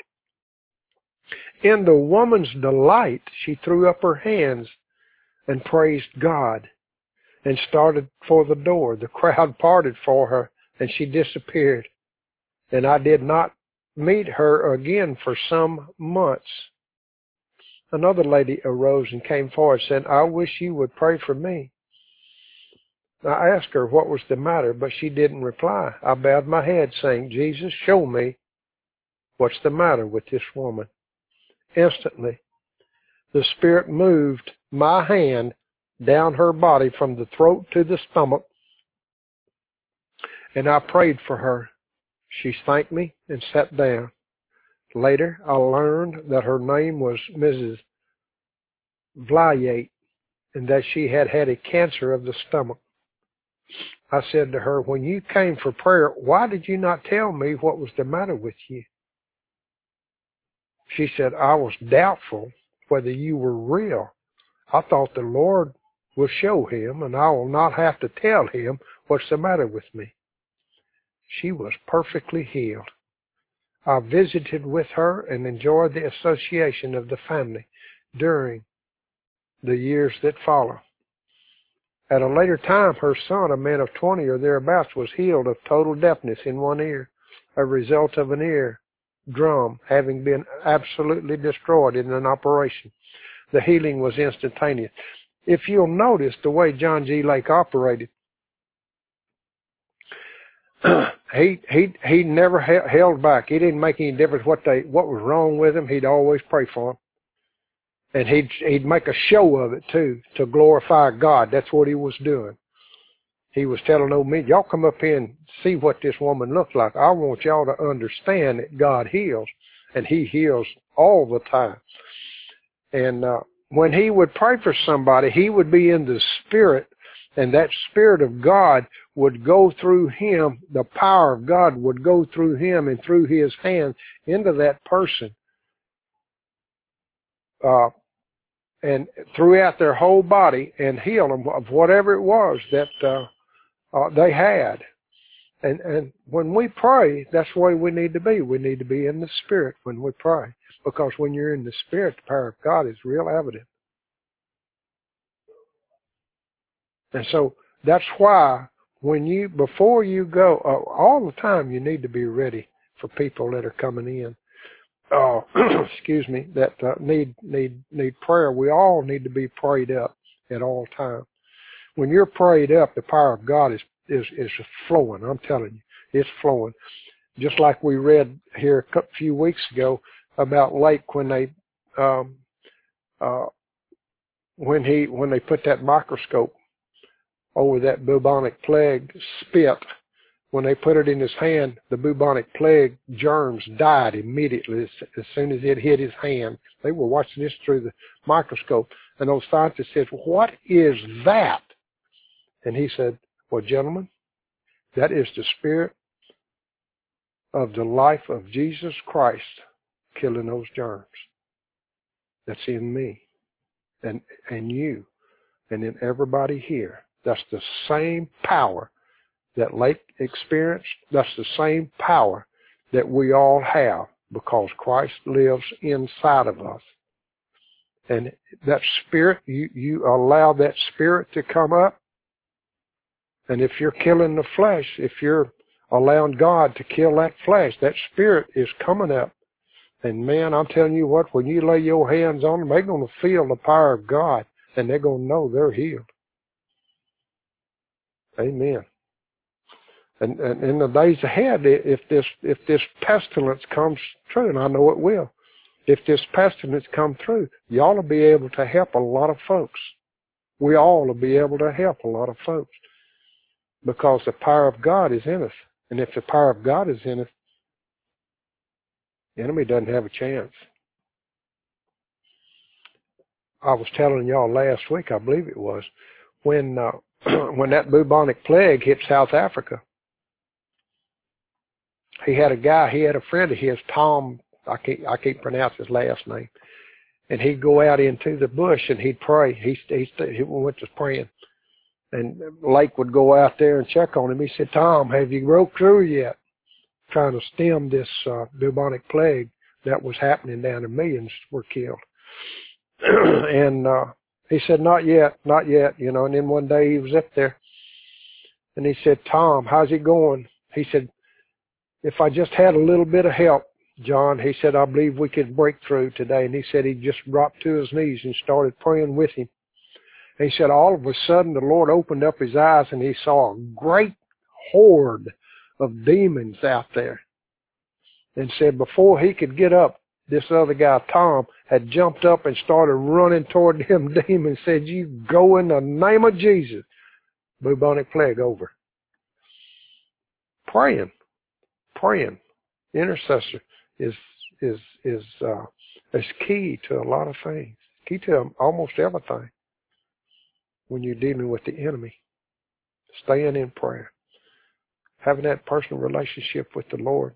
In the woman's delight, she threw up her hands and praised God and started for the door. The crowd parted for her, and she disappeared. And I did not meet her again for some months. Another lady arose and came forward, saying, I wish you would pray for me. I asked her what was the matter, but she didn't reply. I bowed my head, saying, Jesus, show me what's the matter with this woman. Instantly, the Spirit moved my hand down her body from the throat to the stomach, and I prayed for her. She thanked me and sat down. Later, I learned that her name was Mrs. Vlayate and that she had had a cancer of the stomach. I said to her, when you came for prayer, why did you not tell me what was the matter with you? She said, I was doubtful whether you were real. I thought the Lord will show him, and I will not have to tell him what's the matter with me. She was perfectly healed. I visited with her and enjoyed the association of the family during the years that followed. At a later time, her son, a man of 20 or thereabouts, was healed of total deafness in one ear, a result of an ear drum having been absolutely destroyed in an operation. The healing was instantaneous. If you'll notice the way John G. Lake operated, he never held back. He didn't make any difference what was wrong with him. He'd always pray for him. And he'd make a show of it too, to glorify God. That's what he was doing. He was telling old men, y'all come up here and see what this woman looks like. I want y'all to understand that God heals, and he heals all the time. And when he would pray for somebody, he would be in the Spirit, and that Spirit of God would go through him. The power of God would go through him and through his hand into that person. And throughout their whole body and heal them of whatever it was that they had. And when we pray, that's the way we need to be. We need to be in the Spirit when we pray. Because when you're in the Spirit, the power of God is real evident. And so that's why before you go, all the time you need to be ready for people that are coming in. Excuse me, that need prayer. We all need to be prayed up at all times. When you're prayed up, the power of God is flowing. I'm telling you, it's flowing. Just like we read here a few weeks ago about Lake when they put that microscope over that bubonic plague spit. When they put it in his hand, the bubonic plague germs died immediately as soon as it hit his hand. They were watching this through the microscope. And those scientists said, what is that? And he said, well, gentlemen, that is the Spirit of the life of Jesus Christ killing those germs. That's in me and you and in everybody here. That's the same power that Lake experienced. That's the same power that we all have because Christ lives inside of us. And that Spirit, you allow that Spirit to come up. And if you're killing the flesh, if you're allowing God to kill that flesh, that Spirit is coming up And man, I'm telling you what, when you lay your hands on them, they're going to feel the power of God, and they're going to know they're healed. Amen. And in the days ahead, if this pestilence comes true, and I know it will, if this pestilence come through, y'all will be able to help a lot of folks. We all will be able to help a lot of folks because the power of God is in us. And if the power of God is in us, the enemy doesn't have a chance. I was telling y'all last week, I believe it was, when when that bubonic plague hit South Africa, he had a friend of his, Tom, I can't pronounce his last name, and he'd go out into the bush and he'd pray. He went to praying, and Lake would go out there and check on him. He said, Tom, have you broke through yet? Trying to stem this bubonic plague that was happening down there. Millions were killed. And he said, not yet, you know. And then one day he was up there, and he said, Tom, how's it going? He said, if I just had a little bit of help, John, he said, I believe we could break through today. And he said he just dropped to his knees and started praying with him. And he said all of a sudden the Lord opened up his eyes and he saw a great horde of demons out there. And said before he could get up, this other guy, Tom, had jumped up and started running toward them demons, said, you go in the name of Jesus. Bubonic plague over. Praying. Intercessor is key to a lot of things. Key to almost everything when you're dealing with the enemy. Staying in prayer. Having that personal relationship with the Lord.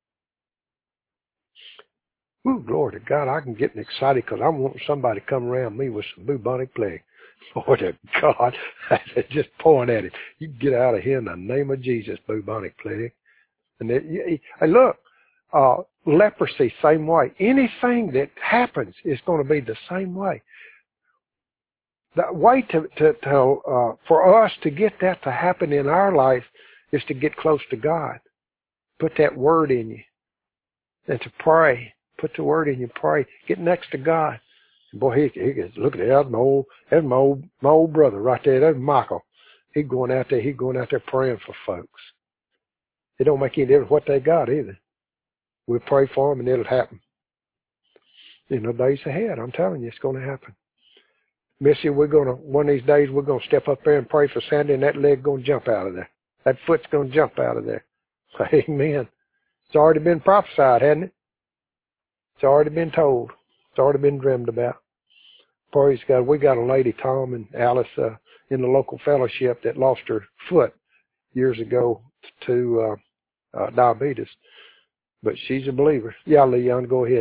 Ooh, glory to God, I can get excited because I want somebody to come around me with some bubonic plague. Lord to God, just pouring at it. You get out of here in the name of Jesus, bubonic plague. And look, leprosy, same way. Anything that happens is going to be the same way. The way for us to get that to happen in our life is to get close to God. Put that word in you. And to pray. Put the word in you, pray. Get next to God. And boy, he gets, look at that. That's my old brother right there. That's Michael. He's going out there praying for folks. It don't make any difference what they got either. We'll pray for them and it'll happen. In the days ahead, I'm telling you, it's going to happen. Missy, one of these days, we're going to step up there and pray for Sandy, and that leg going to jump out of there. That foot's going to jump out of there. Amen. It's already been prophesied, hasn't it? It's already been told. It's already been dreamed about. Praise God. We got a lady, Tom and Alice, in the local fellowship that lost her foot years ago to diabetes. But she's a believer. Yeah, Leon, go ahead.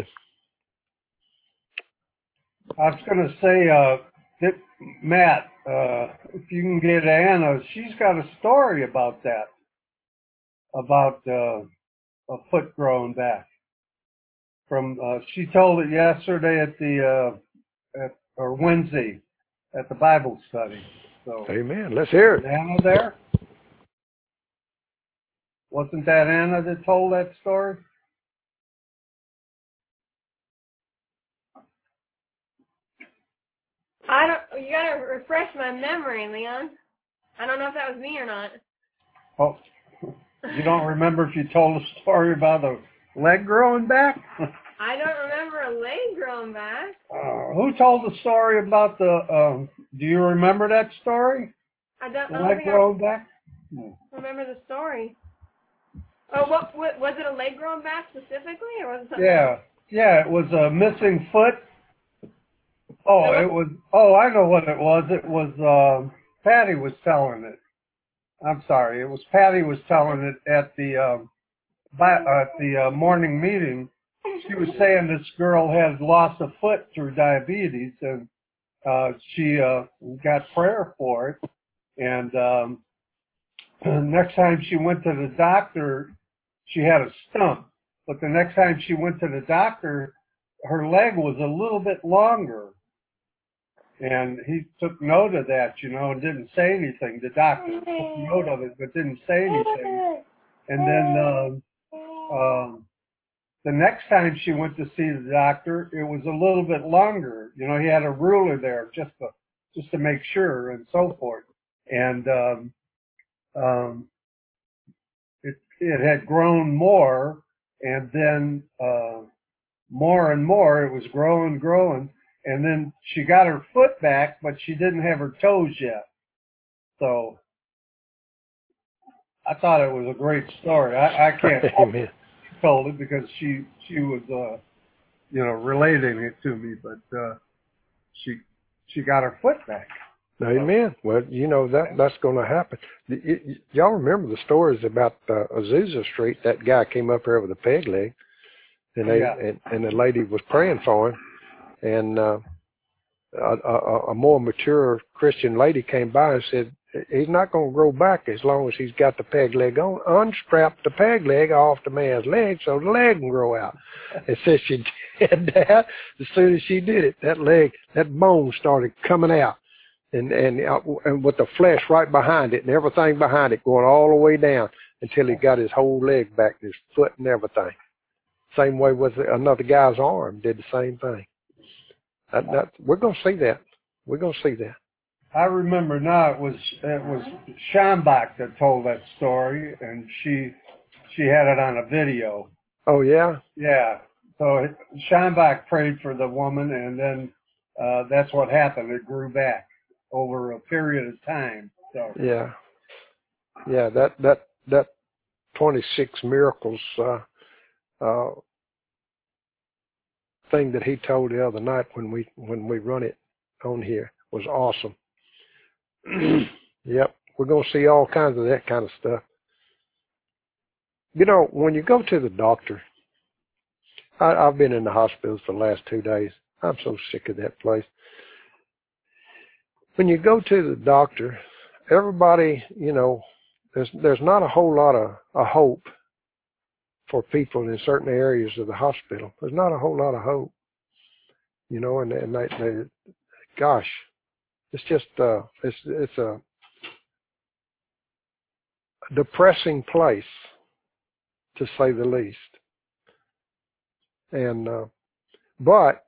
I was going to say, Matt, if you can get Anna, she's got a story about that, about a foot growing back. She told it yesterday or Wednesday at the Bible study. So, amen. Let's hear it. Anna there? Wasn't that Anna that told that story? You gotta refresh my memory, Leon. I don't know if that was me or not. Oh, you don't remember if you told a story about a leg growing back? I don't remember a leg growing back. Who told the story about do you remember that story? I don't know. Leg growing back? Remember the story. Oh, what was it? A leg growing back specifically, or was it something? Yeah, it was a missing foot. Oh, it was. Oh, I know what it was. It was Patty was telling it. I'm sorry, it was Patty was telling it at the morning meeting. She was saying this girl had lost a foot through diabetes, and she got prayer for it. And next time she went to the doctor, she had a stump. But the next time she went to the doctor, her leg was a little bit longer. And he took note of that, and didn't say anything. The doctor took note of it, but didn't say anything. And then the next time she went to see the doctor, it was a little bit longer. You know, he had a ruler there just to make sure and so forth. And it had grown more, and then more and more it was growing, and then she got her foot back, but she didn't have her toes yet. So I thought it was a great story. I can't Amen. told it because she was relating it to me, but she got her foot back. Amen. Well, you know, that's going to happen. Y'all remember the stories about Azusa Street? That guy came up here with a peg leg, and and the lady was praying for him, and a more mature Christian lady came by and said, he's not going to grow back as long as he's got the peg leg on. Unstrap the peg leg off the man's leg so the leg can grow out. And since she did that, as soon as she did it, that bone started coming out. And with the flesh right behind it and everything behind it going all the way down until he got his whole leg back, his foot and everything. Same way with another guy's arm, did the same thing. We're going to see that. We're going to see that. I remember now it was Schambach that told that story, and she had it on a video. Oh, yeah? Yeah. So Schambach prayed for the woman, and then that's what happened. It grew back over a period of time. So yeah, that 26 miracles thing that he told the other night when we run it on here was awesome. Yep, we're going to see all kinds of that kind of stuff. You know, when you go to the doctor, I've been in the hospital for the last 2 days. I'm so sick of that place. When you go to the doctor, everybody, you know, there's not a whole lot of hope for people in certain areas of the hospital. There's not a whole lot of hope, you know, and they gosh, it's just it's a depressing place, to say the least. And but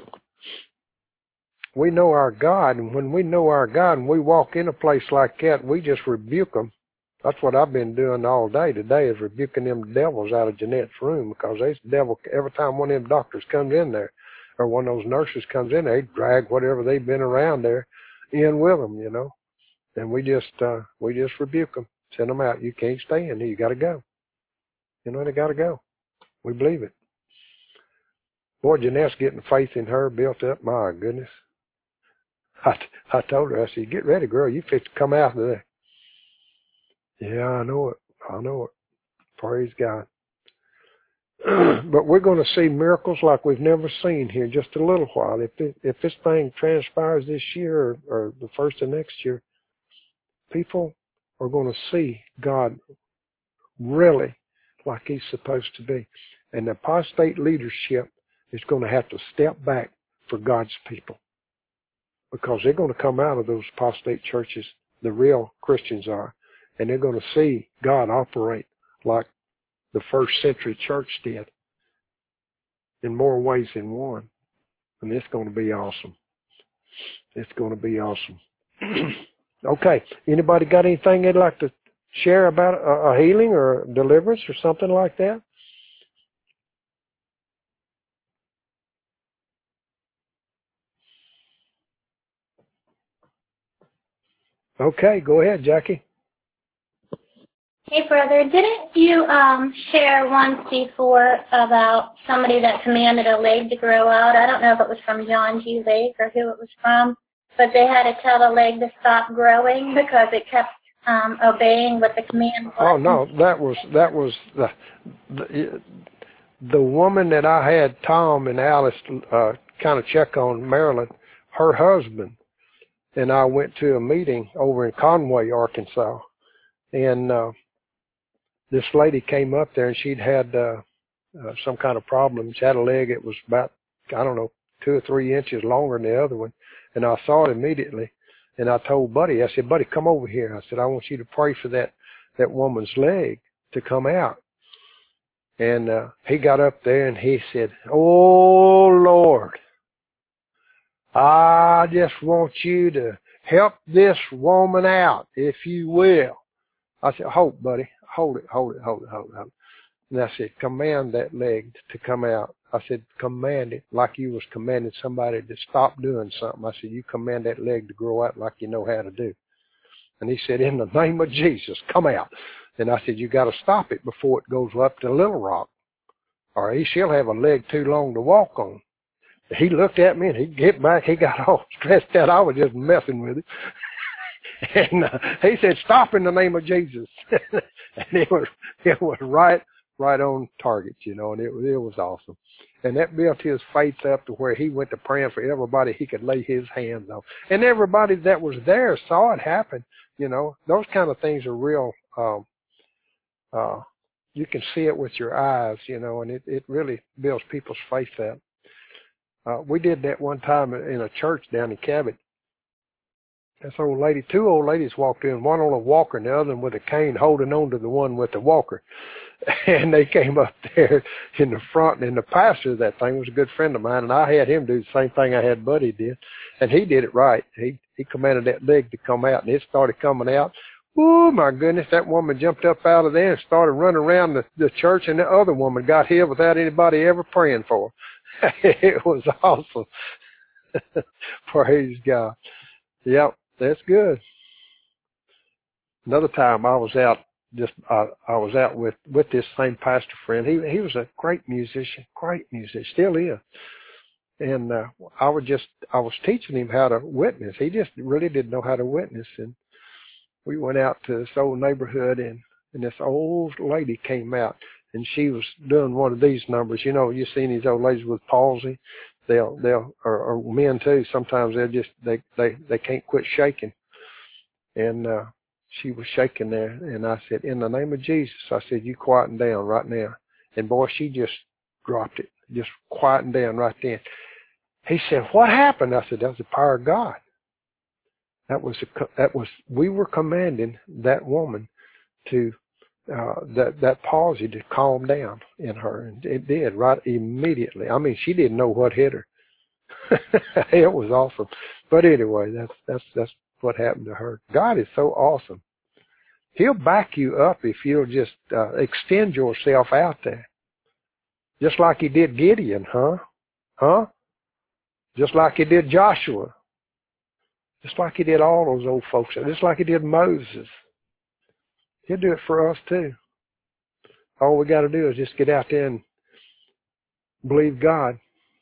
we know our God, and when we know our God and we walk in a place like that, we just rebuke them. That's what I've been doing all day today, is rebuking them devils out of Jeanette's room, because they devil, every time one of them doctors comes in there, or one of those nurses comes in there, they drag whatever they've been around there in with them, you know. And we just rebuke them, send them out. You can't stay in here. You got to go. You know, they got to go. We believe it. Boy, Jeanette's getting faith in her built up. My goodness. I told her, I said, get ready, girl. You fit to come out of there. Yeah, I know it. I know it. Praise God. But we're going to see miracles like we've never seen here in just a little while. If this thing transpires this year or the first of next year, people are going to see God really like he's supposed to be. And the apostate leadership is going to have to step back for God's people, because they're going to come out of those apostate churches, the real Christians are, and they're going to see God operate like the first century church did in more ways than one. And it's going to be awesome. It's going to be awesome. Okay. Anybody got anything they'd like to share about a healing or deliverance or something like that? Okay, go ahead, Jackie. Hey, brother, didn't you share once before about somebody that commanded a leg to grow out? I don't know if it was from John G. Lake or who it was from, but they had to tell the leg to stop growing because it kept obeying what the command was. Oh no, that was the woman that I had Tom and Alice kind of check on, Marilyn. Her husband and I went to a meeting over in Conway, Arkansas, and this lady came up there, and she'd had some kind of problem. She had a leg that was about, 2 or 3 inches longer than the other one. And I saw it immediately. And I told Buddy, I said, Buddy, come over here. I said, I want you to pray for that woman's leg to come out. And he got up there and he said, "Oh, Lord, I just want you to help this woman out, if you will." I said, "Hold, buddy. Hold it. And I said, "Command that leg to come out." I said, "Command it like you was commanding somebody to stop doing something." I said, "You command that leg to grow out like you know how to do." And he said, "In the name of Jesus, come out." And I said, "You got to stop it before it goes up to Little Rock, or she'll have a leg too long to walk on." He looked at me and he get back. He got all stressed out. I was just messing with him. And he said, "Stop in the name of Jesus." And it was right on target, you know, and it was awesome. And that built his faith up to where he went to praying for everybody he could lay his hands on. And everybody that was there saw it happen. You know, those kind of things are real. You can see it with your eyes, you know, and it really builds people's faith up. We did that one time in a church down in Cabot. This old lady, two old ladies walked in, one on a walker and the other one with a cane holding on to the one with the walker. And they came up there in the front, and the pastor of that thing was a good friend of mine, and I had him do the same thing I had Buddy did. And he did it right. He commanded that leg to come out, and it started coming out. Oh, my goodness, that woman jumped up out of there and started running around the church, and the other woman got healed without anybody ever praying for her. It was awesome. Praise God. Yep, that's good. Another time I was out with this same pastor friend. He was a great musician, still is. And I was teaching him how to witness. He just really didn't know how to witness. And we went out to this old neighborhood, and this old lady came out, and she was doing one of these numbers. You know, you've seen these old ladies with palsy. Or men too. Sometimes they can't quit shaking. And she was shaking there, and I said, "In the name of Jesus," I said, "you quieten down right now." And boy, she just dropped it, just quieting down right then. He said, "What happened?" I said, "That was the power of God. We were commanding that woman to that palsy to calm down in her, and it did right immediately. I mean, she didn't know what hit her. It was awesome. But anyway, that's what happened to her. God is so awesome. He'll back you up if you'll just extend yourself out there. Just like he did Gideon, huh? Just like he did Joshua. Just like he did all those old folks. Just like he did Moses. He'll do it for us too. All we got to do is just get out there and believe God.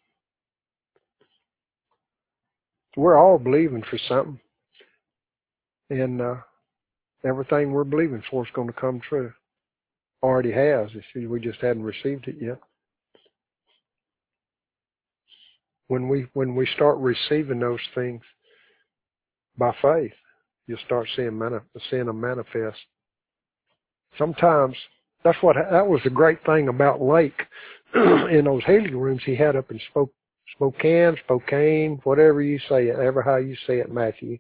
We're all believing for something. And everything we're believing for is going to come true. Already has. We just hadn't received it yet. When we start receiving those things by faith, you'll start seeing them manifest. Sometimes that was the great thing about Lake in those healing rooms he had up in Spokane, whatever you say it, ever how you say it, Matthew.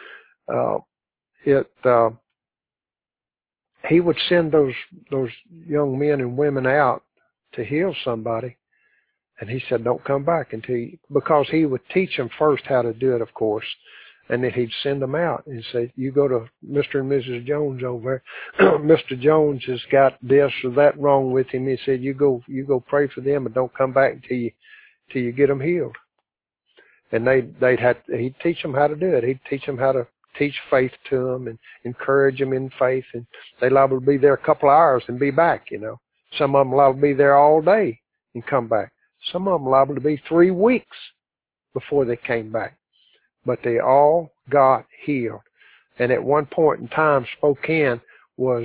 He would send those young men and women out to heal somebody, and he said, "Don't come back because he would teach them first how to do it, of course, and then he'd send them out and say, "You go to Mr. and Mrs. Jones over there. Mr. Jones has got this or that wrong with him." He said, "You go pray for them, and don't come back till you get them healed." And he'd teach them how to do it. He'd teach them how to teach faith to them and encourage them in faith. And they liable to be there a couple of hours and be back, you know. Some of them liable to be there all day and come back. Some of them liable to be 3 weeks before they came back. But they all got healed. And at one point in time, Spokane was,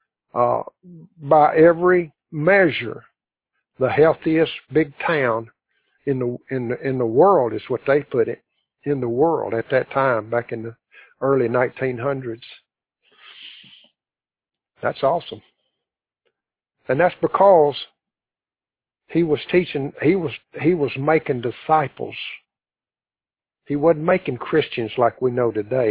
by every measure, the healthiest big town in the world, is what they put it, in the world at that time, back in the early 1900s. That's awesome. And that's because he was teaching, he was making disciples. He wasn't making Christians like we know today.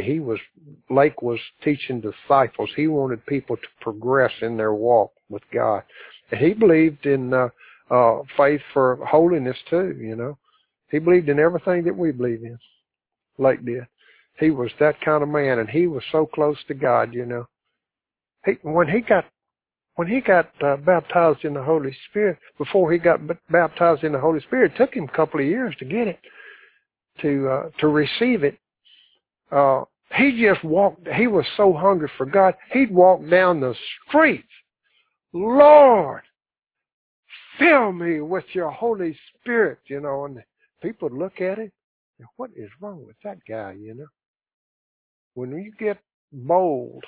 Lake was teaching disciples. He wanted people to progress in their walk with God. And he believed in faith for holiness too, you know. He believed in everything that we believe in, Lake did. He was that kind of man, and he was so close to God, you know. When he got baptized in the Holy Spirit, before he got baptized in the Holy Spirit, it took him a couple of years to get it, to receive it. He just walked, he was so hungry for God, he'd walk down the streets. Lord, fill me with your Holy Spirit, you know, and people would look at him, and what is wrong with that guy, you know? When we get bold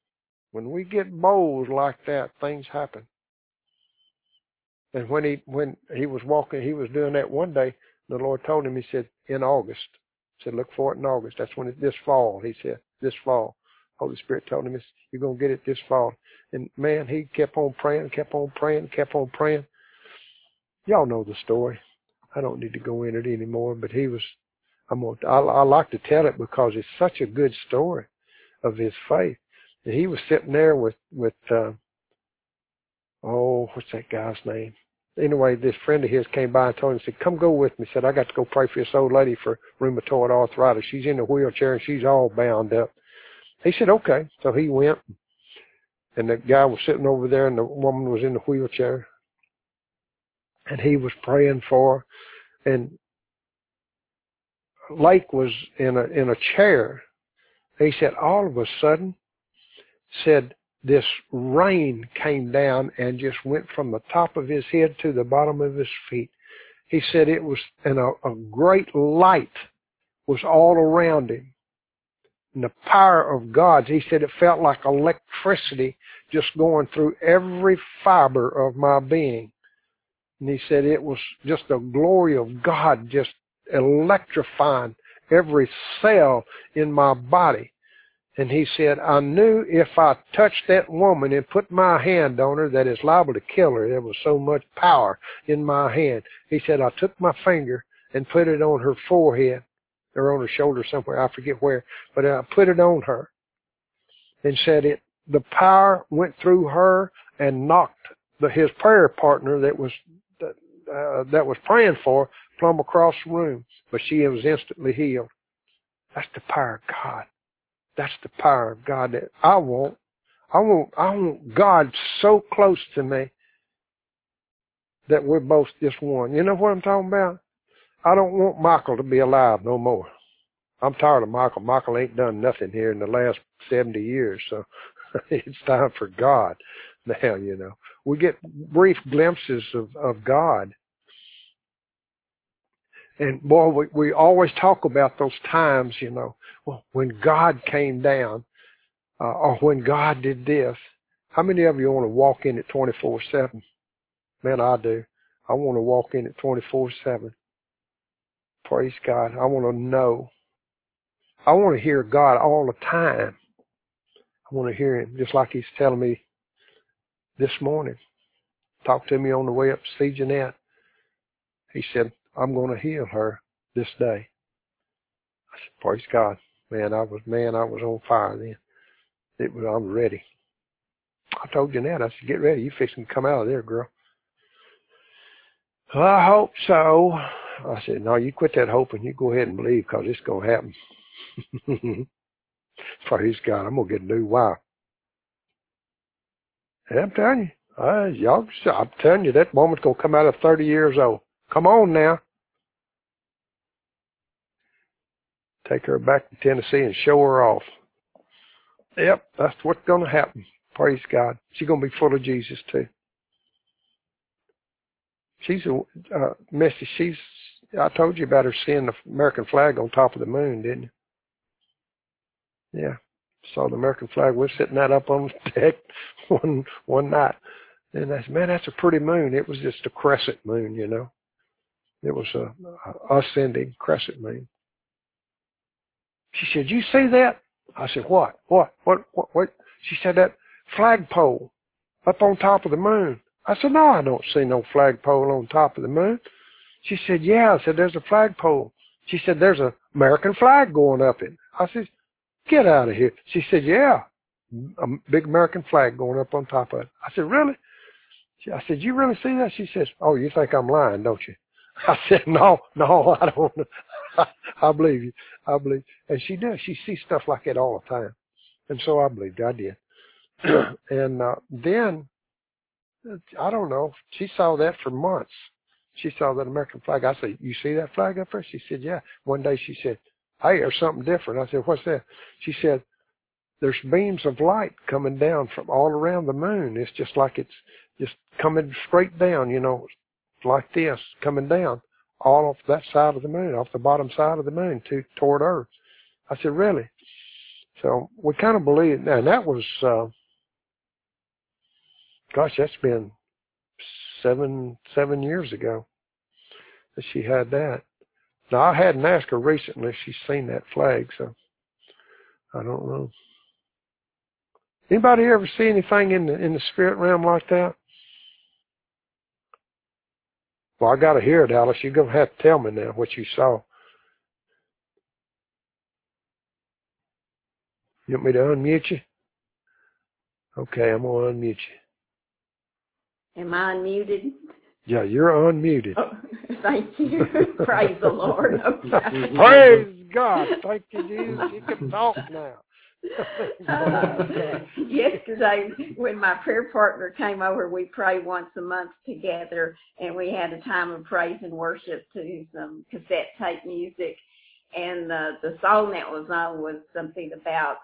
like that, things happen. And when he was walking, he was doing that one day, the Lord told him, he said, in August. He said, look for it in August. That's when this fall, he said, this fall. Holy Spirit told him, you're going to get it this fall. And man, he kept on praying. Y'all know the story. I don't need to go into it anymore, but I like to tell it because it's such a good story of his faith. And he was sitting there with what's that guy's name? Anyway, this friend of his came by and told him, said, come go with me. He said, I got to go pray for this old lady for rheumatoid arthritis. She's in a wheelchair and she's all bound up. He said, okay. So he went, and the guy was sitting over there and the woman was in the wheelchair. And he was praying for her. And Lake was in a chair. He said, all of a sudden, this rain came down and just went from the top of his head to the bottom of his feet. He said it was, and a great light was all around him. And the power of God, he said it felt like electricity just going through every fiber of my being. And he said it was just the glory of God just electrifying every cell in my body. And he said, I knew if I touched that woman and put my hand on her that it's liable to kill her. There was so much power in my hand. He said, I took my finger and put it on her forehead or on her shoulder somewhere. I forget where, but I put it on her and said the power went through her and knocked his prayer partner that was praying for plumb across the room, but she was instantly healed. That's the power of God. That's the power of God that I want. I want God so close to me that we're both just one. You know what I'm talking about? I don't want Michael to be alive no more. I'm tired of Michael. Michael ain't done nothing here in the last 70 years, so it's time for God now, you know. We get brief glimpses of God. And boy, we always talk about those times, you know, when God came down, or when God did this. How many of you want to walk in it 24/7? Man, I do. I want to walk in it 24/7. Praise God. I want to know. I want to hear God all the time. I want to hear him just like he's telling me this morning. Talked to me on the way up to see Jeanette. He said, I'm going to heal her this day. I said, praise God. Man, I was on fire then. I'm ready. I told Jeanette, I said, get ready. You fixing to come out of there, girl. Well, I hope so. I said, no, you quit that hoping. You go ahead and believe because it's going to happen. Praise God. I'm going to get a new wife. And I'm telling you, I'm telling you, that woman's going to come out at 30 years old. Come on now. Take her back to Tennessee and show her off. Yep, that's what's going to happen. Praise God. She's going to be full of Jesus too. Missy, I told you about her seeing the American flag on top of the moon, didn't you? Yeah. Saw the American flag. We're sitting that up on the deck one night. And I said, man, that's a pretty moon. It was just a crescent moon, you know. It was a ascending crescent moon. She said, you see that? I said, what? She said, that flagpole up on top of the moon. I said, no, I don't see no flagpole on top of the moon. She said, yeah. I said, there's a flagpole. She said, there's an American flag going up it. I said, get out of here. She said, yeah, a big American flag going up on top of it. I said, really? I said, you really see that? She says, oh, you think I'm lying, don't you? I said, no, I don't. I believe you. I believe. And she does. She sees stuff like that all the time. And so I believed. I did. And then, I don't know, she saw that for months. She saw that American flag. I said, you see that flag up there? She said, yeah. One day she said, hey, there's something different. I said, what's that? She said, there's beams of light coming down from all around the moon. It's just like it's just coming straight down, you know, like this, coming down all off that side of the moon, off the bottom side of the moon toward Earth. I said, really? So we kind of believe, and that was, gosh, that's been seven years ago that she had that. Now, I hadn't asked her recently if she's seen that flag, so I don't know. Anybody ever see anything in the spirit realm like that? Well, I got to hear it, Alice. You're going to have to tell me now what you saw. You want me to unmute you? Okay, I'm going to unmute you. Am I unmuted? Yeah, you're unmuted. Oh, thank you. Praise the Lord. Okay. Praise God. Thank you, Jesus. You can talk now. Yesterday, when my prayer partner came over, we pray once a month together, and we had a time of praise and worship to some cassette tape music. And the song that was on was something about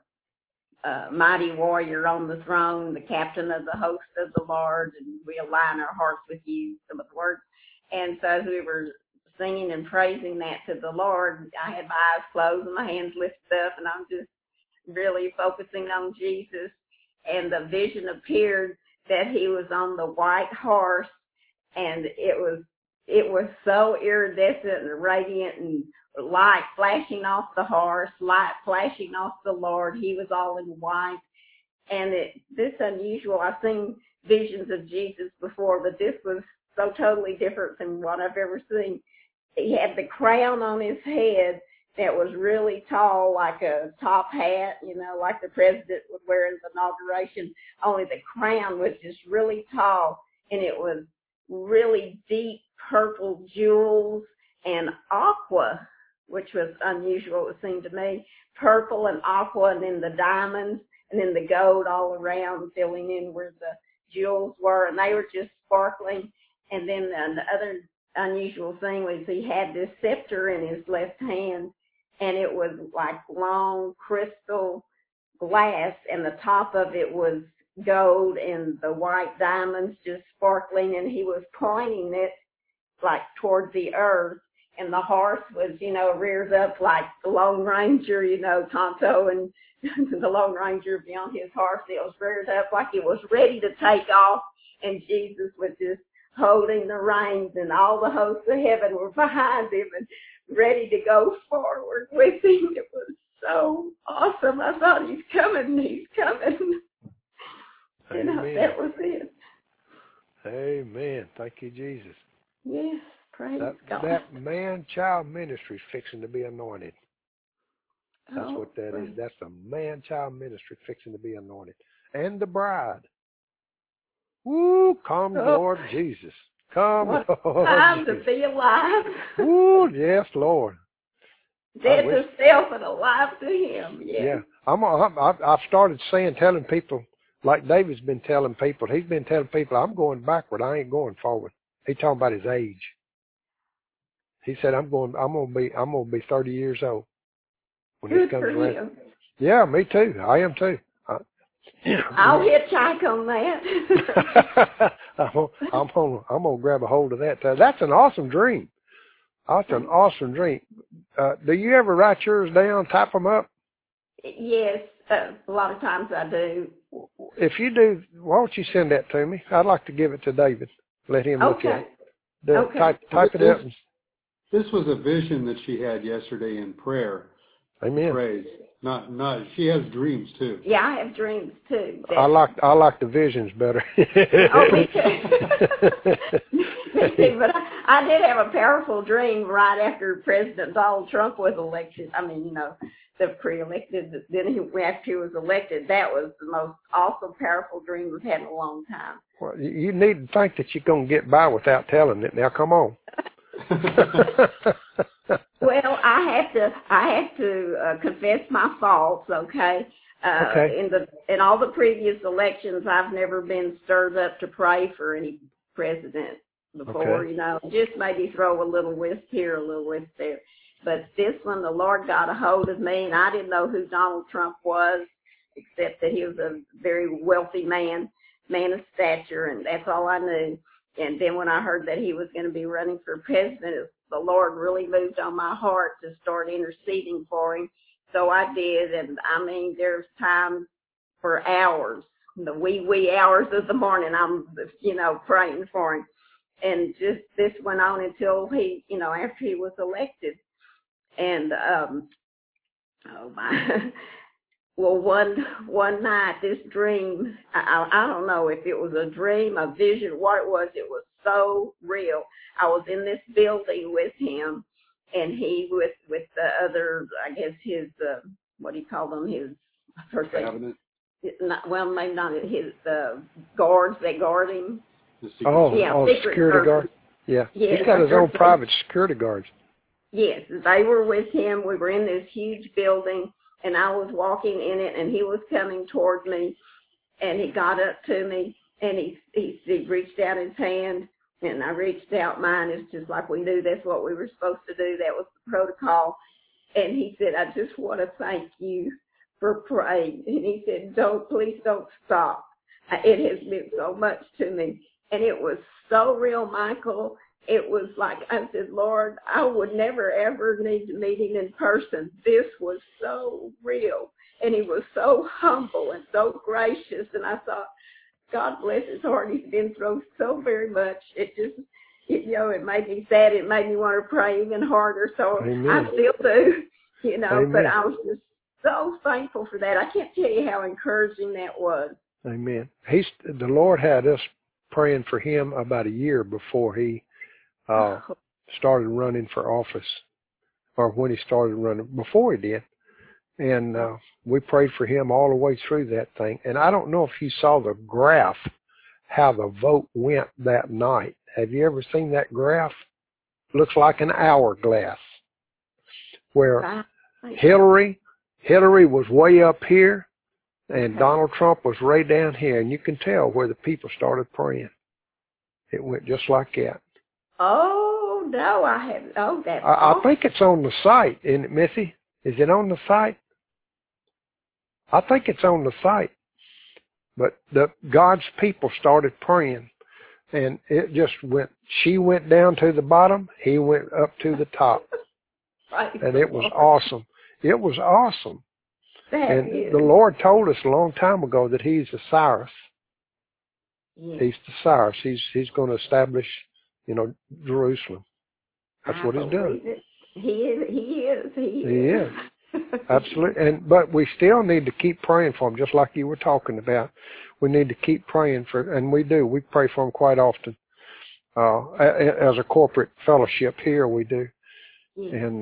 mighty warrior on the throne, the captain of the host of the Lord, and we align our hearts with you, some of the words. And so as we were singing and praising that to the Lord, I had my eyes closed and my hands lifted up, and I'm just really focusing on Jesus. And the vision appeared that he was on the white horse, and it was so iridescent and radiant, and light flashing off the horse, light flashing off the Lord. He was all in white. And this unusual, I've seen visions of Jesus before, but this was so totally different than what I've ever seen. He had the crown on his head that was really tall, like a top hat, you know, like the president would wear in the inauguration, only the crown was just really tall, and it was really deep purple jewels and aqua, which was unusual, it seemed to me, purple and aqua, and then the diamonds, and then the gold all around, filling in where the jewels were, and they were just sparkling. And then the other unusual thing was he had this scepter in his left hand, and it was like long crystal glass, and the top of it was gold and the white diamonds just sparkling, and he was pointing it like towards the earth. And the horse was, you know, rears up like the Lone Ranger, you know, Tonto and the Lone Ranger be on his horse. It was reared up like it was ready to take off. And Jesus was just holding the reins, and all the hosts of heaven were behind him and ready to go forward with him. It was so awesome. I thought, he's coming. You know, that was it. Amen. Thank you, Jesus. Yes. Praise God. That man-child ministry is fixing to be anointed. That's what that is. That's the man-child ministry fixing to be anointed. And the bride. Woo, come, Lord Jesus. Come, what Lord time Jesus. To be alive. Woo, yes, Lord. Dead to self and alive to him. Yes. Yeah. I've started telling people, like David's been telling people, he's been telling people, I'm going backward, I ain't going forward. He's talking about his age. He said, I'm gonna be 30 years old when this comes around. You. Yeah, me too. I am too. I'll hitchhike on that. I'm gonna grab a hold of that. That's an awesome dream. That's an awesome dream. Do you ever write yours down, type them up? Yes, a lot of times I do. If you do, why don't you send that to me? I'd like to give it to David. Let him look at it. Okay. Type it up. This was a vision that she had yesterday in prayer. Amen. Praise. Not. She has dreams too. Yeah, I have dreams too. I like the visions better. Oh, me too. Me too. But I did have a powerful dream right after President Donald Trump was elected. I mean, you know, the pre-elected. Then after he was elected, that was the most awesome, powerful dream we've had in a long time. Well, you need to think that you're going to get by without telling it. Now, come on. Well, I have to confess my faults. Okay. Okay. In all the previous elections, I've never been stirred up to pray for any president before. Okay. You know, just maybe throw a little wisp here, a little wisp there. But this one, the Lord got a hold of me, and I didn't know who Donald Trump was, except that he was a very wealthy man of stature, and that's all I knew. And then when I heard that he was going to be running for president, the Lord really moved on my heart to start interceding for him. So I did, and I mean, there's times for hours, the wee hours of the morning, I'm, praying for him. And just this went on until he, after he was elected. And, oh my, well, one night, this dream, I don't know if it was a dream, a vision, what it was so real. I was in this building with him, and he with the other, I guess his, what do you call them, his, Cabinet? Well, maybe not his guards that guard him. Security guard. Yeah, yes, he's got his own private security guards. Yes, they were with him. We were in this huge building, and I was walking in it, and he was coming toward me, and he got up to me, and he reached out his hand, and I reached out mine. It's just like we knew that's what we were supposed to do. That was the protocol. And he said, I just want to thank you for praying. And he said, please don't stop. It has meant so much to me. And it was so real, Michael. It was like, I said, Lord, I would never, ever need to meet him in person. This was so real. And he was so humble and so gracious. And I thought, God bless his heart. He's been through so very much. It just, it made me sad. It made me want to pray even harder. So Amen. I still do, Amen. but I was just so thankful for that. I can't tell you how encouraging that was. Amen. The Lord had us praying for him about a year before he started running for office, or when he started running, before he did. And we prayed for him all the way through that thing. And I don't know if you saw the graph, how the vote went that night. Have you ever seen that graph? Looks like an hourglass, where Hillary was way up here, and Donald Trump was way down here. And you can tell where the people started praying. It went just like that. Oh, no, I haven't. Oh, that's I think it's on the site, isn't it, Missy? Is it on the site? I think it's on the site. But God's people started praying, and it just went, she went down to the bottom, he went up to the top. Right. And it was awesome. It was awesome. And is. the Lord told us a long time ago that he's the Cyrus. Yes. He's the Cyrus. He's going to establish, Jerusalem. That's what he's doing. He is. Absolutely. But we still need to keep praying for him, just like you were talking about. We need to keep praying for, and we do. We pray for him quite often. As a corporate fellowship here, we do. Yes. And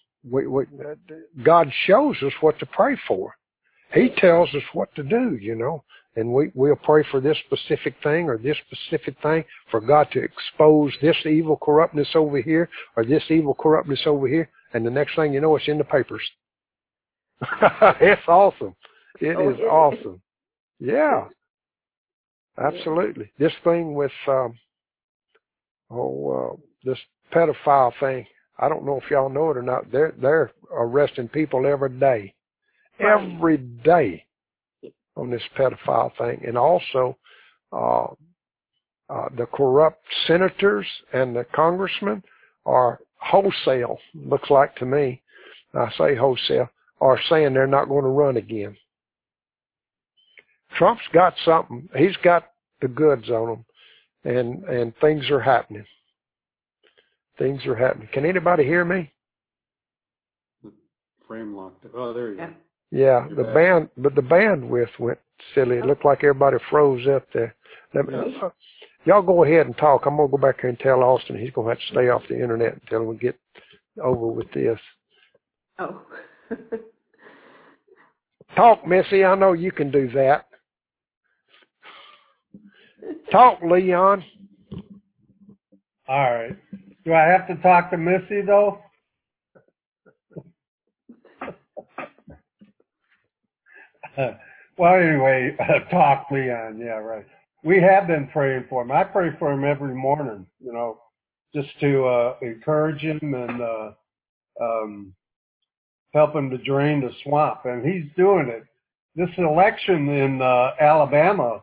God shows us what to pray for. He tells us what to do, and we'll pray for this specific thing or this specific thing, for God to expose this evil corruptness over here or this evil corruptness over here, and the next thing you know, it's in the papers. It's awesome. It is awesome. Yeah, absolutely. This thing with this pedophile thing, I don't know if y'all know it or not. They're arresting people every day. Every day on this pedophile thing. And also the corrupt senators and the congressmen are wholesale, looks like to me, I say wholesale, are saying they're not going to run again. Trump's got something. He's got the goods on him, and things are happening. Things are happening. Can anybody hear me? Frame locked. Oh, there you go. Yeah, the bandwidth went silly. It looked like everybody froze up there. Y'all go ahead and talk. I'm going to go back here and tell Austin he's going to have to stay off the internet until we get over with this. Oh. Talk, Missy. I know you can do that. Talk, Leon. All right. Do I have to talk to Missy, though? Well, anyway, talk, Leon. Yeah, right. We have been praying for him. I pray for him every morning, just to encourage him and help him to drain the swamp. And he's doing it. This election in Alabama,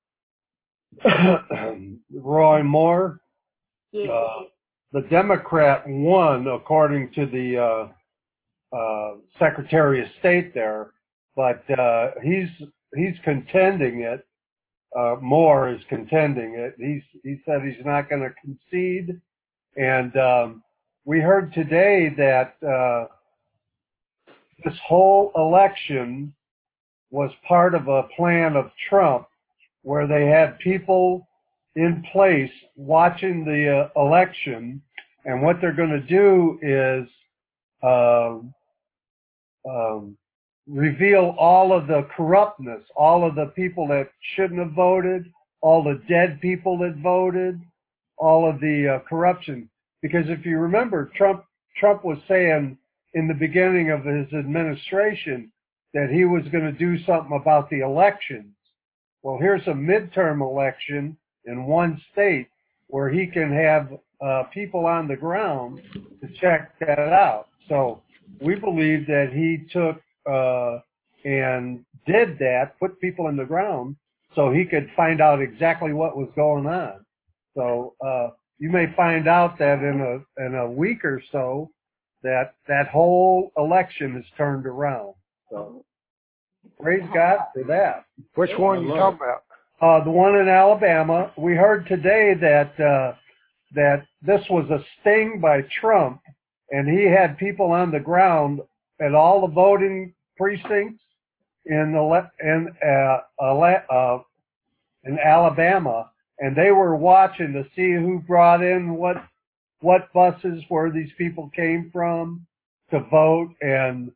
Roy Moore, the Democrat won, according to the Secretary of State there, but he's contending it. Moore is contending it. He said he's not going to concede. And we heard today that this whole election was part of a plan of Trump, where they had people in place watching the election, and what they're going to do is reveal all of the corruptness, all of the people that shouldn't have voted, all the dead people that voted, all of the corruption. Because if you remember, Trump was saying in the beginning of his administration that he was going to do something about the elections. Well, here's a midterm election in one state where he can have people on the ground to check that out. So we believe that he took and did that, put people in the ground so he could find out exactly what was going on. So you may find out that in a week or so that whole election is turned around. So praise God for that. Which one are you talking about? The one in Alabama. We heard today that this was a sting by Trump, and he had people on the ground at all the voting precincts in Alabama, and they were watching to see who brought in what buses where these people came from to vote, and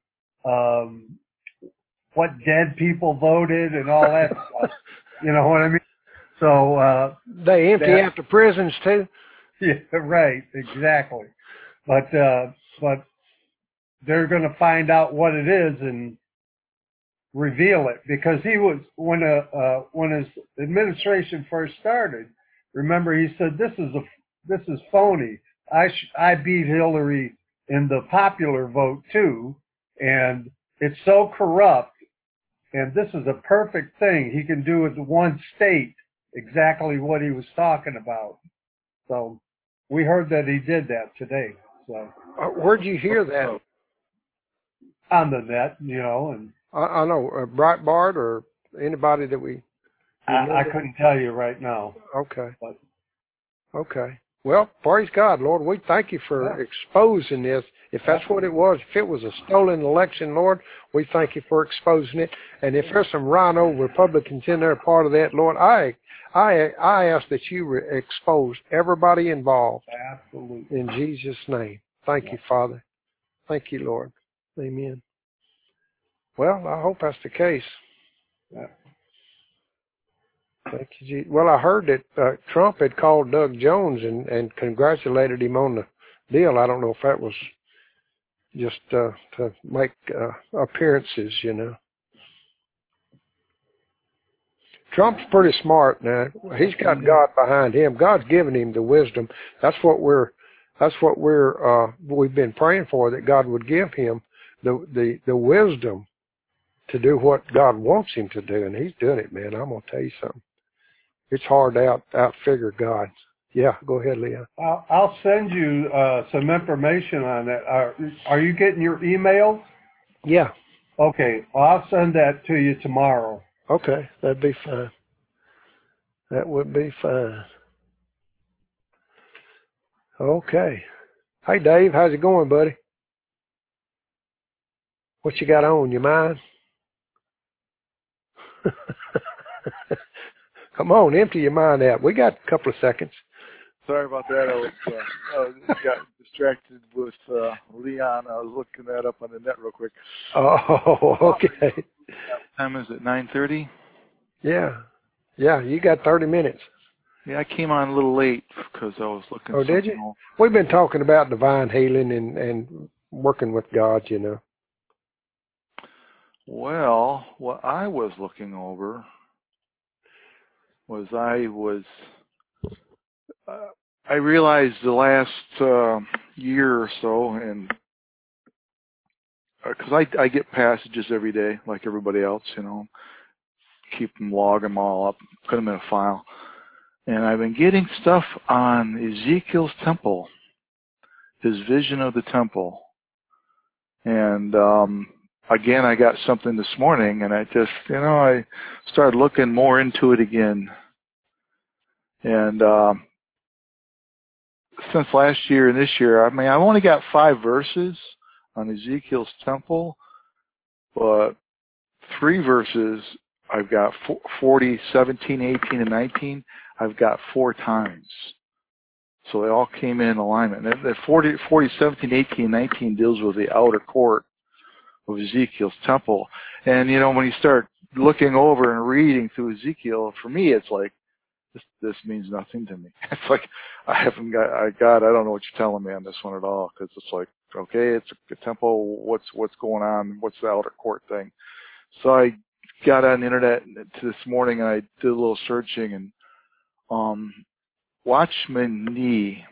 what dead people voted and all that stuff. You know what I mean? So they empty out the prisons too. Yeah, right, exactly. But they're going to find out what it is and reveal it, because he was when his administration first started. Remember, he said this is phony. I beat Hillary in the popular vote too, and it's so corrupt. And this is a perfect thing. He can do with one state exactly what he was talking about. So we heard that he did that today. So where'd you hear that? On the net, and I know Breitbart or anybody that we. I couldn't tell you right now. Okay. But, okay. Well, praise God, Lord. We thank you for exposing this. If that's what it was, if it was a stolen election, Lord, we thank you for exposing it. And if there's some rhino Republicans in there, part of that, Lord, I ask that you expose everybody involved. Absolutely. In Jesus' name. Thank you, Father. Thank you, Lord. Amen. Well, I hope that's the case. Yeah. Thank you, Jesus. Well, I heard that Trump had called Doug Jones and congratulated him on the deal. I don't know if that was just to make appearances, Trump's pretty smart now. He's got God behind him. God's given him the wisdom. That's what we've been praying for, that God would give him the wisdom to do what God wants him to do, and he's doing it, man. I'm gonna tell you something. It's hard to outfigure God. Yeah, go ahead, Leon. I'll send you some information on that. Are you getting your emails? Yeah. Okay, I'll send that to you tomorrow. Okay, that'd be fine. That would be fine. Okay. Hey, Dave, how's it going, buddy? What you got on your mind? Come on, empty your mind out. We got a couple of seconds. sorry about that. I got distracted with Leon. I was looking that up on the net real quick. Oh, okay. What time is it? 9:30. Yeah. You got 30 minutes. Yeah, I came on a little late because I was looking. Oh, did you? We've been talking about divine healing and working with God, you know. Well, what I was looking over was I realized the last year or so, and because I get passages every day like everybody else, you know, keep them, log them all up, put them in a file. And I've been getting stuff on Ezekiel's temple, his vision of the temple. And again, I got something this morning, and I just, I started looking more into it again. And since last year and this year, I mean, I've only got 5 verses on Ezekiel's temple, but 3 verses I've got 40, 17, 18, and 19. I've got 4 times. So they all came in alignment. And the 40, 17, 18, 19 deals with the outer court of Ezekiel's temple. And, when you start looking over and reading through Ezekiel, for me, it's like, this means nothing to me. It's like, I don't know what you're telling me on this one at all. Because it's like, okay, it's a temple. What's going on? What's the outer court thing? So I got on the internet this morning and I did a little searching, and Watchman Nee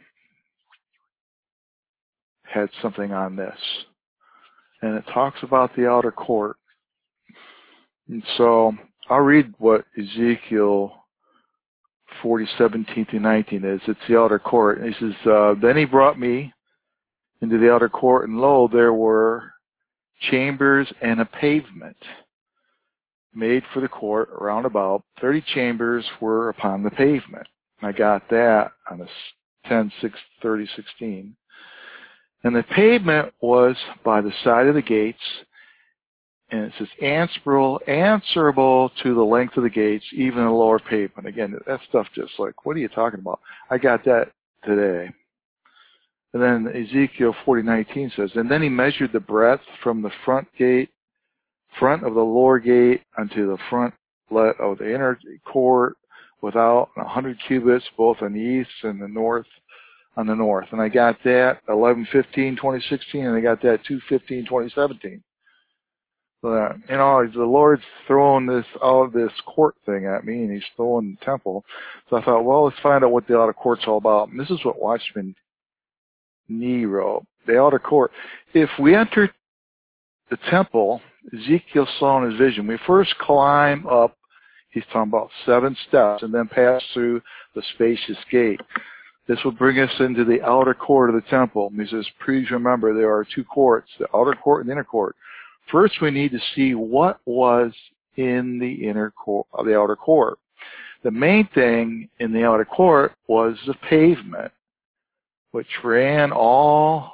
had something on this, and it talks about the outer court. And so I'll read what Ezekiel 40:17 through 19 is. It's the outer court. And he says, then he brought me into the outer court, and lo, there were chambers and a pavement made for the court round about. 30 chambers were upon the pavement. I got that on the 10/6/30/16. And the pavement was by the side of the gates, and it says answerable to the length of the gates, even the lower pavement. Again, that stuff just like, what are you talking about? I got that today. And then Ezekiel 40:19 says, and then he measured the breadth from the front of the lower gate unto the front of the inner court, without 100 cubits, both on the east and the north, on the north. And I got that 11/15/2016, and I got that 2/15/2017. So that, the Lord's throwing this court thing at me, and he's throwing the temple. So I thought, well, let's find out what the outer court's all about. And this is what Watchman Nee wrote. The outer court. If we enter the temple, Ezekiel saw in his vision, we first climb up, he's talking about 7 steps, and then pass through the spacious gate. This will bring us into the outer court of the temple. And he says, please remember, there are 2 courts, the outer court and the inner court. First, we need to see what was in the inner court, the outer court. The main thing in the outer court was the pavement, which ran around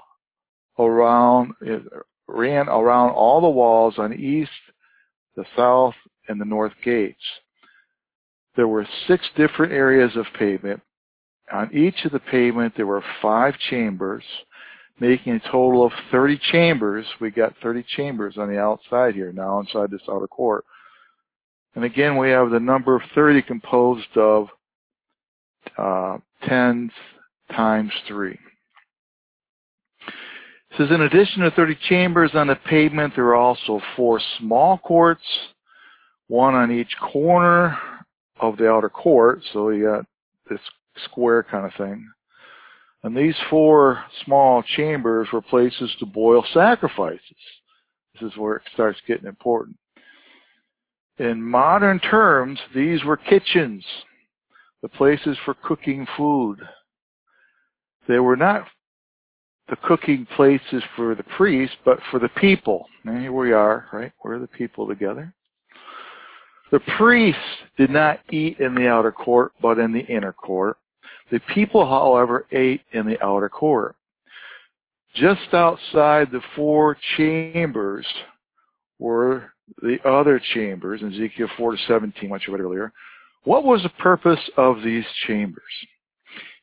all the walls on the east, the south, and the north gates. There were 6 different areas of pavement. On each of the pavement, there were 5 chambers, making a total of 30 chambers. We got 30 chambers on the outside here, now inside this outer court. And again, we have the number of 30 composed of 10 times 3. It says, in addition to 30 chambers on the pavement, there are also 4 small courts, 1 on each corner of the outer court. So you got this square kind of thing. And these 4 small chambers were places to boil sacrifices. This is where it starts getting important. In modern terms, these were kitchens, the places for cooking food. They were not the cooking places for the priests, but for the people. And here we are, right? We're the people together. The priests did not eat in the outer court, but in the inner court. The people, however, ate in the outer court. Just outside the 4 chambers were the other chambers, in Ezekiel 4:17, which I read earlier. What was the purpose of these chambers?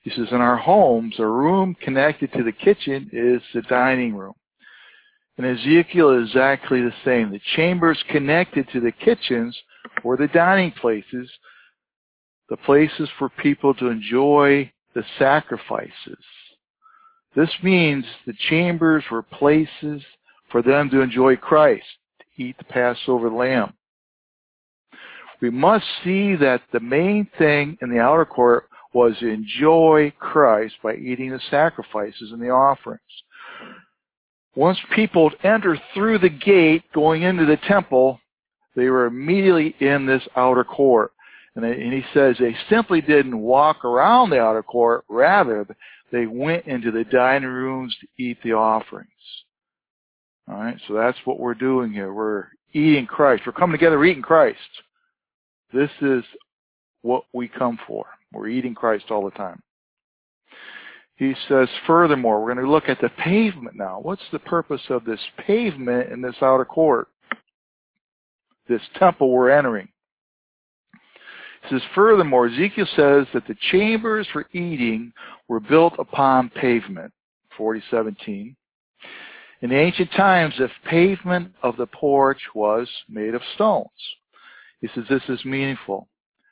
He says, in our homes, a room connected to the kitchen is the dining room. In Ezekiel is exactly the same. The chambers connected to the kitchens were the dining places, the places for people to enjoy the sacrifices. This means the chambers were places for them to enjoy Christ, to eat the Passover lamb. We must see that the main thing in the outer court was to enjoy Christ by eating the sacrifices and the offerings. Once people enter through the gate going into the temple, they were immediately in this outer court. And he says they simply didn't walk around the outer court, rather they went into the dining rooms to eat the offerings. All right, so that's what we're doing here. We're eating Christ. We're coming together eating Christ. This is what we come for. We're eating Christ all the time. He says, furthermore, we're going to look at the pavement now. What's the purpose of this pavement in this outer court? This temple we're entering. He says, furthermore, Ezekiel says that the chambers for eating were built upon pavement, 40:17. In the ancient times, the pavement of the porch was made of stones. He says this is meaningful.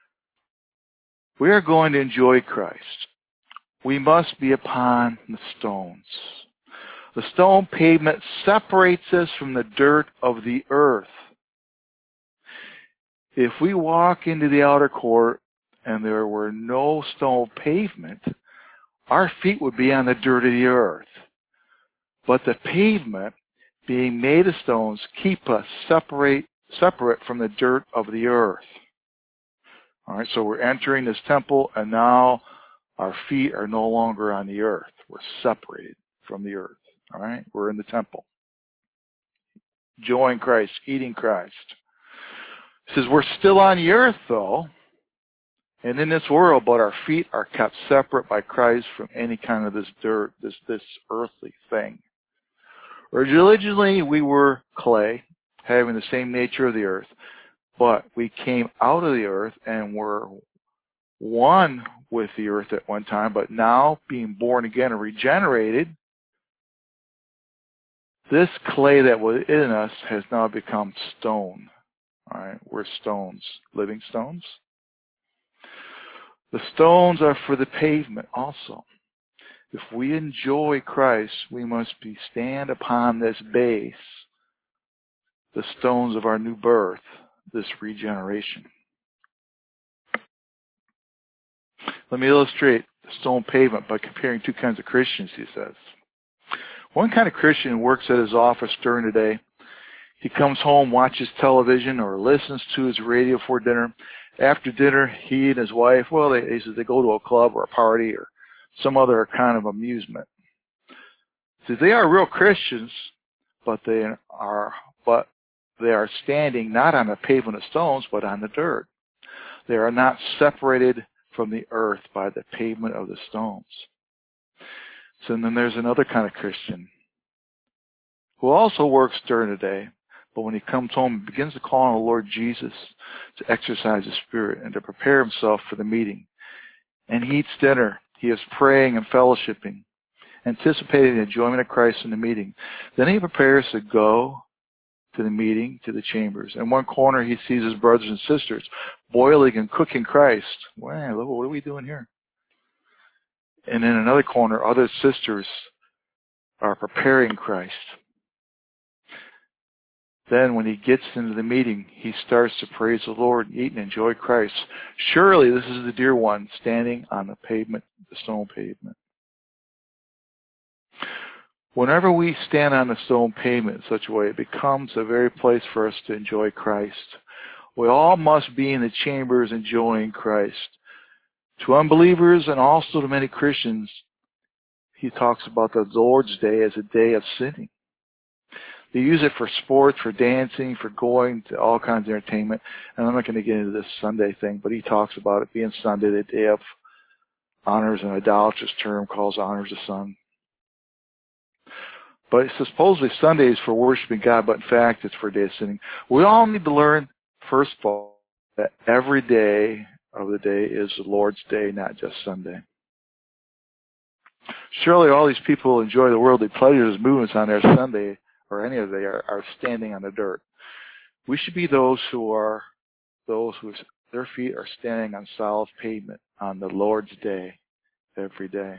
We are going to enjoy Christ. We must be upon the stones. The stone pavement separates us from the dirt of the earth. If we walk into the outer court and there were no stone pavement, our feet would be on the dirt of the earth. But the pavement, being made of stones, keep us separate from the dirt of the earth. All right, so we're entering this temple, and now our feet are no longer on the earth. We're separated from the earth. All right, we're in the temple. Enjoying Christ, eating Christ. It says we're still on the earth, though, and in this world, but our feet are kept separate by Christ from any kind of this dirt, this earthly thing. Originally, we were clay, having the same nature of the earth, but we came out of the earth and were one with the earth at one time, but now being born again and regenerated, this clay that was in us has now become stone. All right, we're stones, living stones. The stones are for the pavement also. If we enjoy Christ, we must stand upon this base, the stones of our new birth, this regeneration. Let me illustrate the stone pavement by comparing two kinds of Christians, he says. One kind of Christian works at his office during the day. He comes home, watches television, or listens to his radio before dinner. After dinner, he and his wife, they go to a club or a party or some other kind of amusement. See, they are real Christians, but they are standing not on a pavement of stones, but on the dirt. They are not separated from the earth by the pavement of the stones. So then there's another kind of Christian who also works during the day, but when he comes home, he begins to call on the Lord Jesus to exercise his Spirit and to prepare himself for the meeting. And he eats dinner. He is praying and fellowshipping, anticipating the enjoyment of Christ in the meeting. Then he prepares to go to the meeting, to the chambers. In one corner, he sees his brothers and sisters boiling and cooking Christ. Wow, look, what are we doing here? And in another corner, other sisters are preparing Christ. Then when he gets into the meeting, he starts to praise the Lord, eat and enjoy Christ. Surely this is the dear one standing on the pavement, the stone pavement. Whenever we stand on the stone pavement in such a way, it becomes a very place for us to enjoy Christ. We all must be in the chambers enjoying Christ. To unbelievers and also to many Christians, he talks about the Lord's Day as a day of sinning. They use it for sports, for dancing, for going to all kinds of entertainment. And I'm not going to get into this Sunday thing, but he talks about it being Sunday, the day of honors, an idolatrous term calls honors the sun. But supposedly Sunday is for worshiping God, but in fact it's for a day of sinning. We all need to learn, first of all, that every day of the day is the Lord's day, not just Sunday. Surely all these people who enjoy the worldly pleasures and movements on their Sunday or any other day are standing on the dirt. We should be those whose their feet are standing on solid pavement on the Lord's day, every day.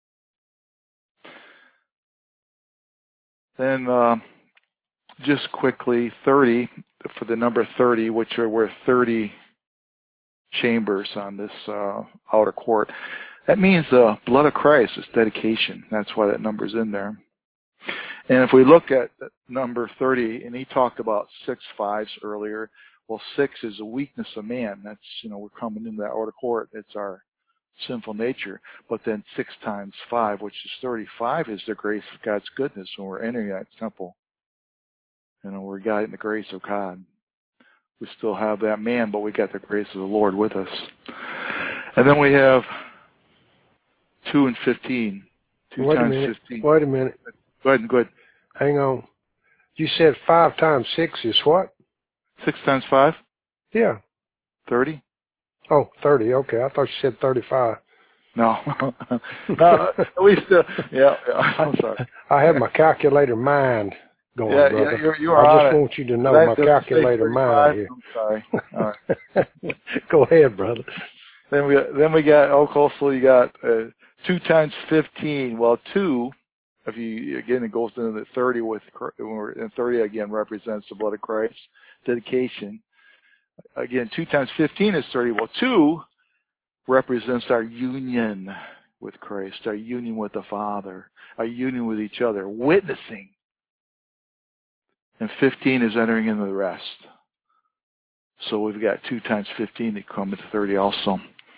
Then just quickly, 30, for the number 30, which are worth 30 chambers on this outer court. That means the blood of Christ is dedication. That's why that number's in there. And if we look at number 30, and he talked about 6 5s earlier, well, 6 is a weakness of man. That's, we're coming into that outer court. It's our sinful nature. But then 6 times 5, which is 35, is the grace of God's goodness when we're entering that temple. We're guiding the grace of God. We still have that man, but we got the grace of the Lord with us. And then we have 2 and 15. 2 times 15. Wait a minute. Go ahead. Hang on. You said 5 times 6 is what? 6 times 5? Yeah. 30. Oh, 30. Okay. I thought you said 35. No. At least, yeah. I'm sorry. I have my calculator mind going, brother. Yeah, you are I just want you to know my calculator mind here. I'm sorry. All right. Go ahead, brother. Then we got, also you got 2 times 15. Well, 2, if you, again, it goes into the 30 and 30 again represents the blood of Christ, dedication. Again, 2 times 15 is 30. Well, 2 represents our union with Christ, our union with the Father, our union with each other, witnessing. And 15 is entering into the rest. So we've got 2 times 15 that come into 30 also.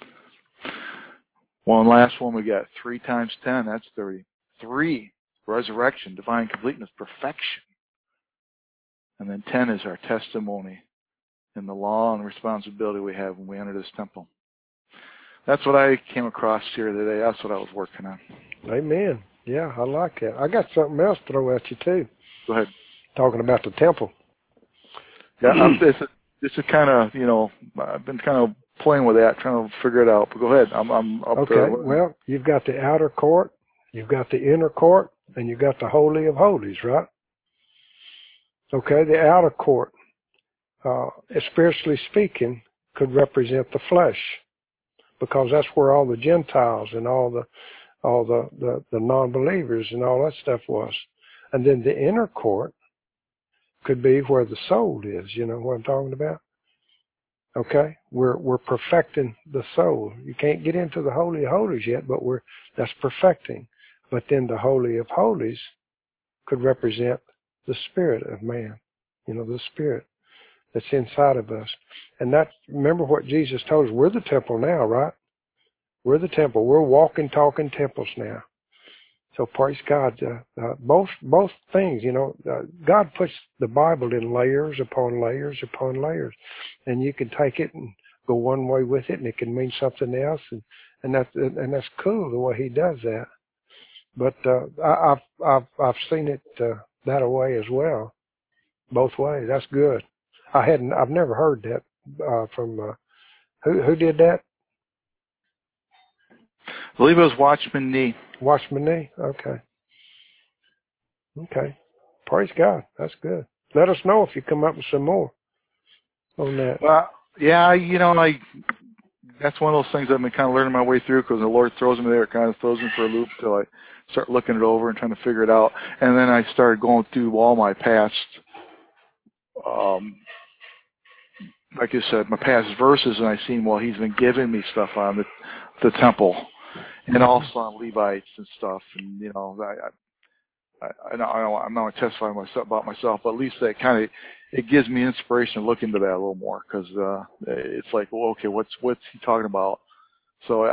One last one, we got 3 times 10, that's 30. 3, resurrection, divine completeness, perfection. And then 10 is our testimony and the law and responsibility we have when we enter this temple. That's what I came across here today. That's what I was working on. Amen. Yeah, I like that. I got something else to throw at you, too. Go ahead. Talking about the temple. Yeah, this is kind of, I've been kind of playing with that, trying to figure it out. But go ahead. I'm up okay. there. Well, you've got the outer court, you've got the inner court, and you've got the Holy of Holies, right? Okay, the outer court, spiritually speaking, could represent the flesh, because that's where all the Gentiles and all the non-believers and all that stuff was. And then the inner court could be where the soul is. You know what I'm talking about? Okay, we're perfecting the soul. You can't get into the Holy of Holies yet, but that's perfecting. But then the Holy of Holies could represent the spirit of man. The spirit that's inside of us. And remember what Jesus told us. We're the temple now, right? We're the temple. We're walking, talking temples now. So praise God. Both things, God puts the Bible in layers upon layers upon layers, and you can take it and go one way with it, and it can mean something else, and that's cool the way He does that. But I've seen it that way as well, both ways. That's good. I've never heard that from who did that? I believe it was Watchman Nee. Watchman Nee? Okay. Praise God. That's good. Let us know if you come up with some more on that. Well, yeah, that's one of those things I've been kind of learning my way through, because the Lord throws me there, it kind of throws me for a loop until I start looking it over and trying to figure it out. And then I started going through all my past, like you said, my past verses, and I seen, He's been giving me stuff on the temple. And also on Levites and stuff, and I'm not going to testify about myself, but at least it gives me inspiration to look into that a little more, because it's like, well, okay, what's he talking about? So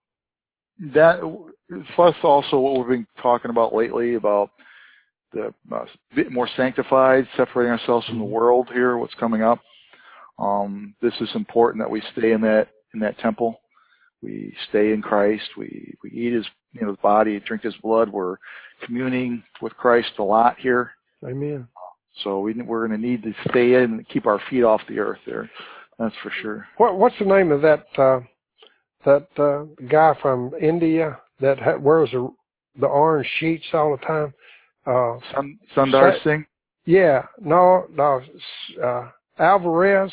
plus also what we've been talking about lately about the bit more sanctified, separating ourselves from the world here, what's coming up. This is important that we stay in that temple. We stay in Christ. We eat His body, drink His blood. We're communing with Christ a lot here. Amen. So we're going to need to stay in and keep our feet off the earth there. That's for sure. What's the name of that guy from India that wears the orange sheets all the time. Sundar Singh? Yeah, no, Alvarez,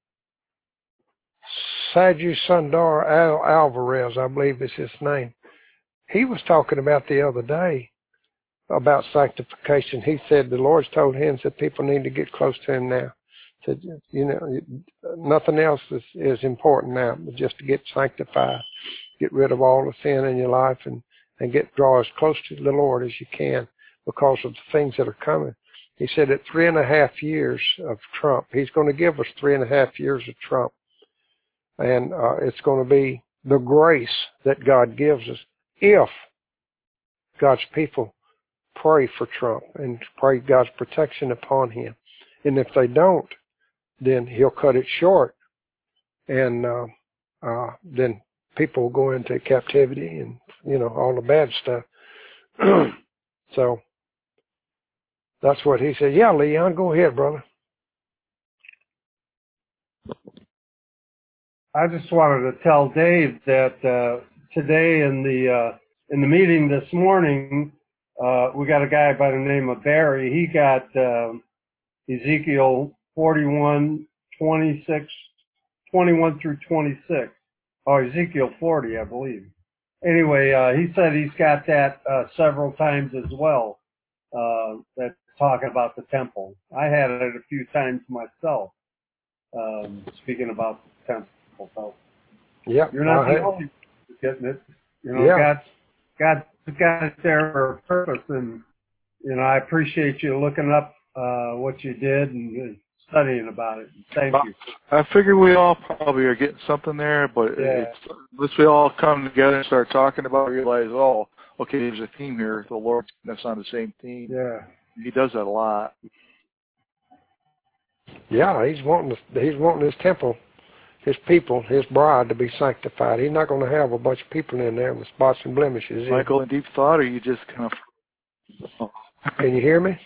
Sadhu Sundar Alvarez, I believe is his name. He was talking about the other day about sanctification. He said the Lord's told him that people need to get close to him now. Said, nothing else is important now, but just to get sanctified, get rid of all the sin in your life and draw as close to the Lord as you can because of the things that are coming. He said that 3.5 years of Trump, he's going to give us 3.5 years of Trump. And it's going to be the grace that God gives us if God's people pray for Trump and pray God's protection upon him. And if they don't, then he'll cut it short. And then people will go into captivity and, all the bad stuff. So that's what he said. Yeah, Leon, go ahead, brother. I just wanted to tell Dave that today in the meeting this morning, we got a guy by the name of Barry. He got Ezekiel 41, 26, 21 through 26. Or Ezekiel 40, I believe. Anyway, he said he's got that several times as well. That's talking about the temple. I had it a few times myself. Speaking about the temple. So yeah, you're not the only one who's getting it. God's got it there for a purpose, and I appreciate you looking up what you did and studying about it. Thank you. I figure we all probably are getting something there, but unless we all come together and start talking about it, realize, okay, there's a theme here. The Lord's that's on the same theme. Yeah, He does that a lot. Yeah, he's wanting his temple, his people, his bride to be sanctified. He's not going to have a bunch of people in there with spots and blemishes. Michael, in deep thought, or you just kind of... Can you hear me?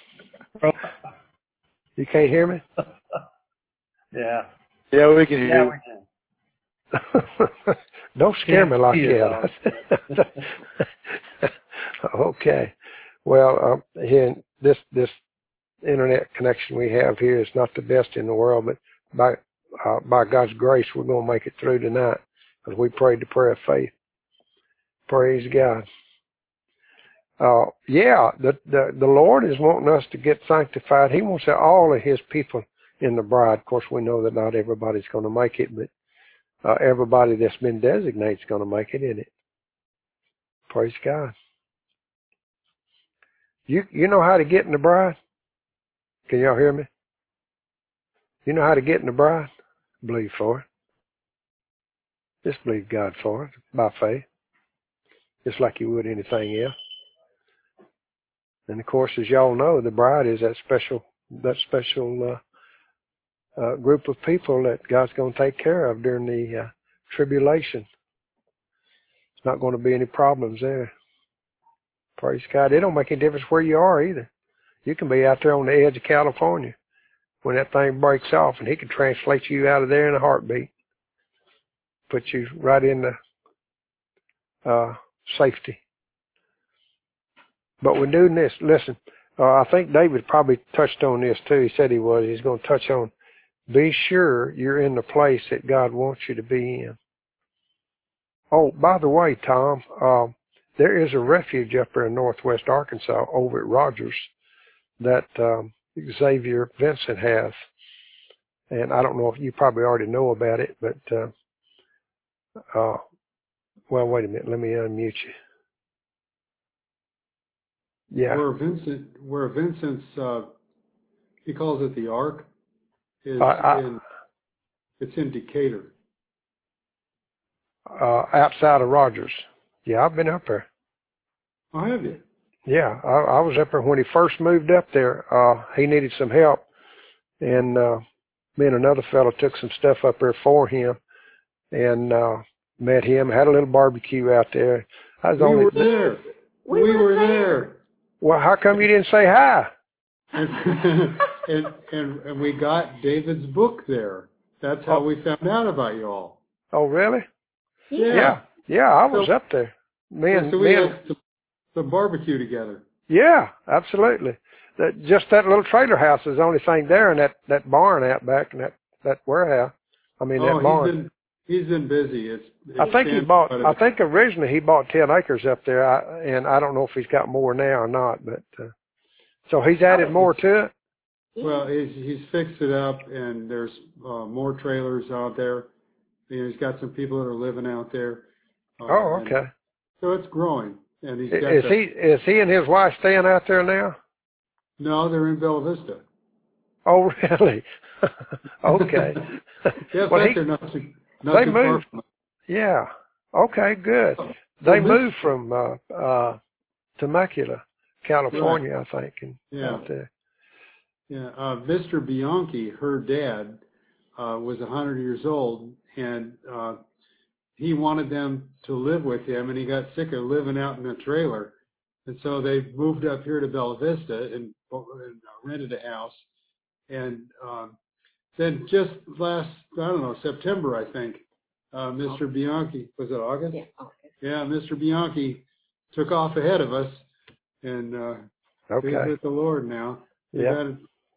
You can't hear me? Yeah. Yeah, we can hear you. We can. Don't scare me like that. Okay. Well, here, this internet connection we have here is not the best in the world, but by God's grace, we're going to make it through tonight because we prayed the prayer of faith. Praise God. The Lord is wanting us to get sanctified. He wants all of his people in the bride. Of course, we know that not everybody's going to make it, but everybody that's been designated is going to make it in it. Praise God. You know how to get in the bride? Can y'all hear me? You know how to get in the bride? Believe for it. Just believe God for it by faith, just like you would anything else. And of course, as y'all know, the bride is that special group of people that God's going to take care of during the tribulation. There's not going to be any problems there. Praise God. It don't make any difference where you are either. You can be out there on the edge of California when that thing breaks off, and he can translate you out of there in a heartbeat. Put you right into safety. But we're doing this. Listen, I think David probably touched on this too. He said he was. He's going to touch on, be sure you're in the place that God wants you to be in. Oh, by the way, Tom, there is a refuge up there in northwest Arkansas over at Rogers that Xavier Vincent has. And I don't know if you probably already know about it, but, well, wait a minute. Let me unmute you. Yeah. Where Vincent's, he calls it the Ark, is it's in Decatur. Outside of Rogers. Yeah, I've been up there. Oh, have you? Yeah, I was up there when he first moved up there. He needed some help, and me and another fellow took some stuff up there for him, and met him. Had a little barbecue out there. We were there. We were there. Well, how come you didn't say hi? and we got David's book there. That's how we found out about you all. Oh, really? Yeah. Yeah, I was up there. some barbecue together. Yeah, absolutely. Just that little trailer house is the only thing there, and that barn out back, and that warehouse. I mean, that barn. He's been busy. I think originally he bought 10 acres up there, and I don't know if he's got more now or not, but so he's added more to it. Well, he's fixed it up, and there's more trailers out there. You know, he's got some people that are living out there. Oh, okay. So it's growing, and he's got. Is he and his wife staying out there now? No, they're in Bella Vista. Oh, really? Okay. Yeah, well, they're not too they moved. Yeah. Okay, good. They moved from Temecula, California, right. I think, and out there. Yeah, Mr. Bianchi, her dad, was 100 years old, and he wanted them to live with him, and he got sick of living out in a trailer, and so they moved up here to Bella Vista and rented a house, and then just last, September, I think, Mr. Bianchi, was it August? Yeah, August. Yeah, Mr. Bianchi took off ahead of us, and he's with the Lord now. Yeah.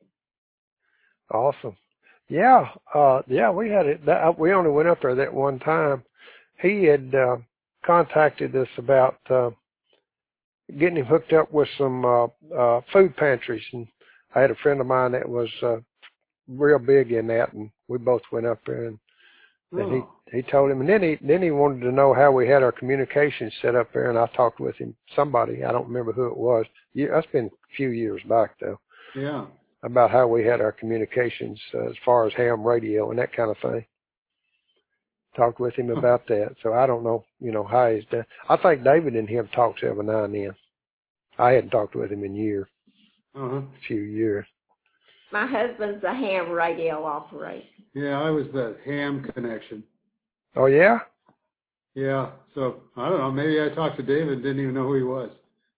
Awesome. Yeah. We had it. We only went up there that one time. He had contacted us about getting him hooked up with some food pantries, and I had a friend of mine that was real big in that, and we both went up there, and he told him, and then he wanted to know how we had our communications set up there, and I talked with him. Somebody, I don't remember who it was. That's been a few years back though. Yeah. About how we had our communications as far as ham radio and that kind of thing. Talked with him about that. So I don't know, how he's done. I think David and him talks every now and then. I hadn't talked with him in years. A few years. My husband's a ham radio operator. Yeah, I was the ham connection. Oh, yeah? Yeah. So, I don't know. Maybe I talked to David and didn't even know who he was.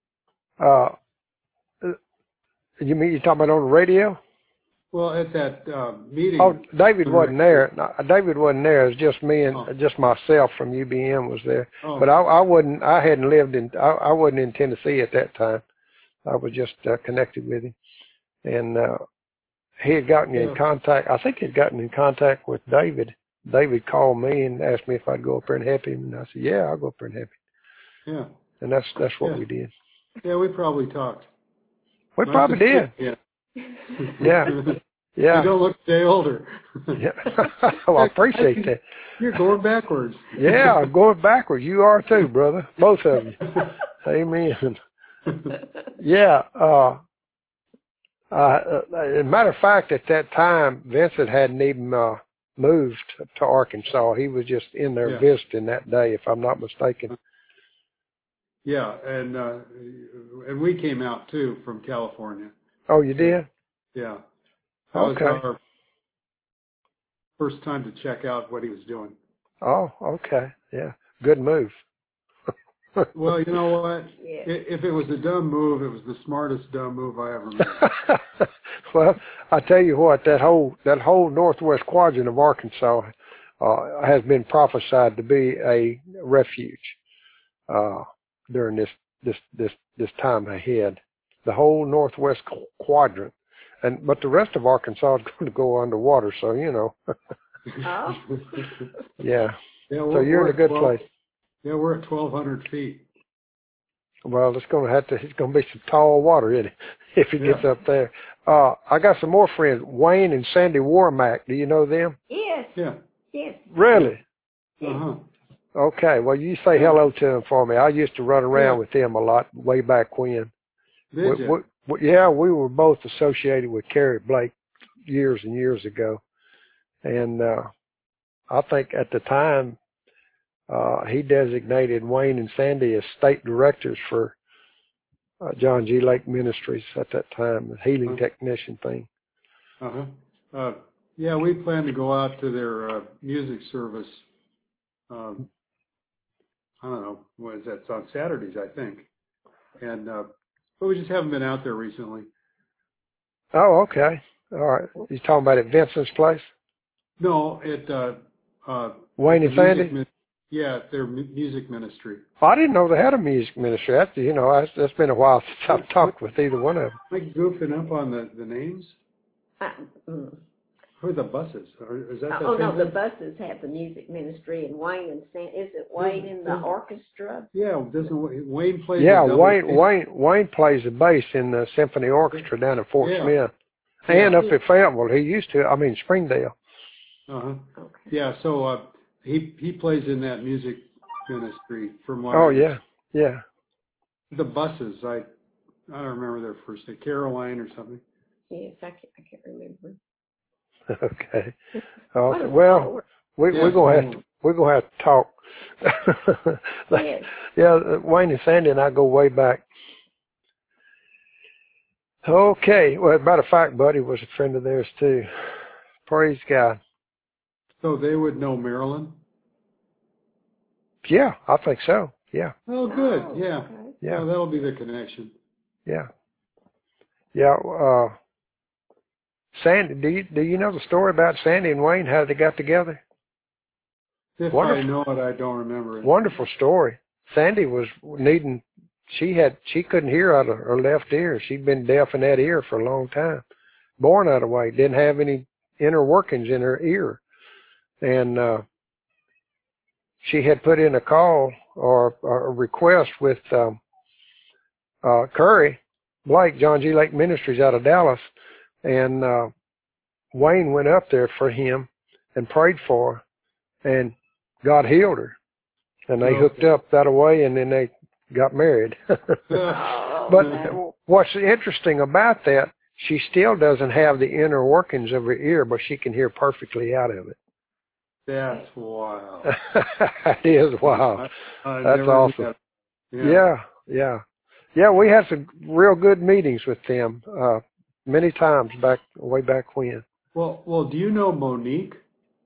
You mean you're talking about on the radio? Well, at that meeting. Oh, David wasn't there. No, David wasn't there. It was just me and just myself from UBM was there. Oh. But I wasn't in Tennessee at that time. I was just connected with him. And he had gotten in contact. I think he'd gotten in contact with David. David called me and asked me if I'd go up there and help him. And I said, yeah, I'll go up there and help him. Yeah. And that's what we did. Yeah, we probably talked. We probably did. Yeah. Yeah. Yeah. You don't look a day older. Yeah. Well, I appreciate that. You're going backwards. Yeah, I'm going backwards. You are too, brother. Both of you. Amen. Yeah. As a matter of fact, at that time, Vincent hadn't even moved to Arkansas. He was just in there visiting that day, if I'm not mistaken. Yeah, and we came out too from California. Oh, you did? Yeah. That was our first time to check out what he was doing. Oh, okay. Yeah. Good move. Well, you know what? Yeah. If it was a dumb move, it was the smartest dumb move I ever made. Well, I tell you what, that whole northwest quadrant of Arkansas has been prophesied to be a refuge during this time ahead. The whole northwest quadrant, but the rest of Arkansas is going to go underwater. So Oh. Yeah. So you're in a good place. Yeah, we're at 1,200 feet. Well, it's going to be some tall water in it if it gets up there. I got some more friends, Wayne and Sandy Warmack. Do you know them? Yes. Yeah. Yes. Really? Uh-huh. Okay. Well, you say hello to them for me. I used to run around with them a lot way back when. Did you? Yeah, we were both associated with Kerry Blake years and years ago. And I think at the time, he designated Wayne and Sandy as state directors for John G. Lake Ministries at that time, the healing technician thing. Yeah, we plan to go out to their music service. I don't know, what is that? It's on Saturdays, I think. And but we just haven't been out there recently. Oh, okay. All right. You talking about at Vincent's place? No, at Wayne and Sandy? Yeah, their music ministry. I didn't know they had a music ministry. That's been a while since I've talked with either one of them. Am I goofing up on the names? Who are the buses? Or is that the Oh, no, same the thing? buses have the music ministry, and Wayne and Sam, is it Wayne in the orchestra? Yeah, doesn't Wayne play Yeah, the double bass? Wayne plays the bass in the symphony orchestra down in Fort Smith. Yeah. And up at Fayetteville. He used to, Springdale. Uh-huh. Okay. Yeah, so he plays in that music ministry from what Oh, yeah. Yeah. The buses, I don't remember their first name, Caroline or something. Yes, I can't remember. Okay. Well, we're gonna have to talk. Yes. Yeah, Wayne and Sandy and I go way back. Okay. Well, as a matter of fact, Buddy was a friend of theirs too. Praise God. So they would know Marilyn? Yeah, I think so. Yeah. Oh, good. Yeah. Okay. Yeah. Well, that'll be the connection. Yeah. Yeah. Sandy, do you know the story about Sandy and Wayne, how they got together? If Wonderful. I know it, I don't remember it. Wonderful story. Sandy was needing, she couldn't hear out of her left ear. She'd been deaf in that ear for a long time. Born that way. Didn't have any inner workings in her ear. And, she had put in a call or a request with, Curry Blake, John G. Lake Ministries out of Dallas. And, Wayne went up there for him and prayed for her, and God healed her. And they hooked up that way, and then they got married. But what's interesting about that, she still doesn't have the inner workings of her ear, but she can hear perfectly out of it. That's wild. It is wild. That's awesome. That. Yeah. Yeah, we had some real good meetings with them, many times way back when. Well, do you know Monique?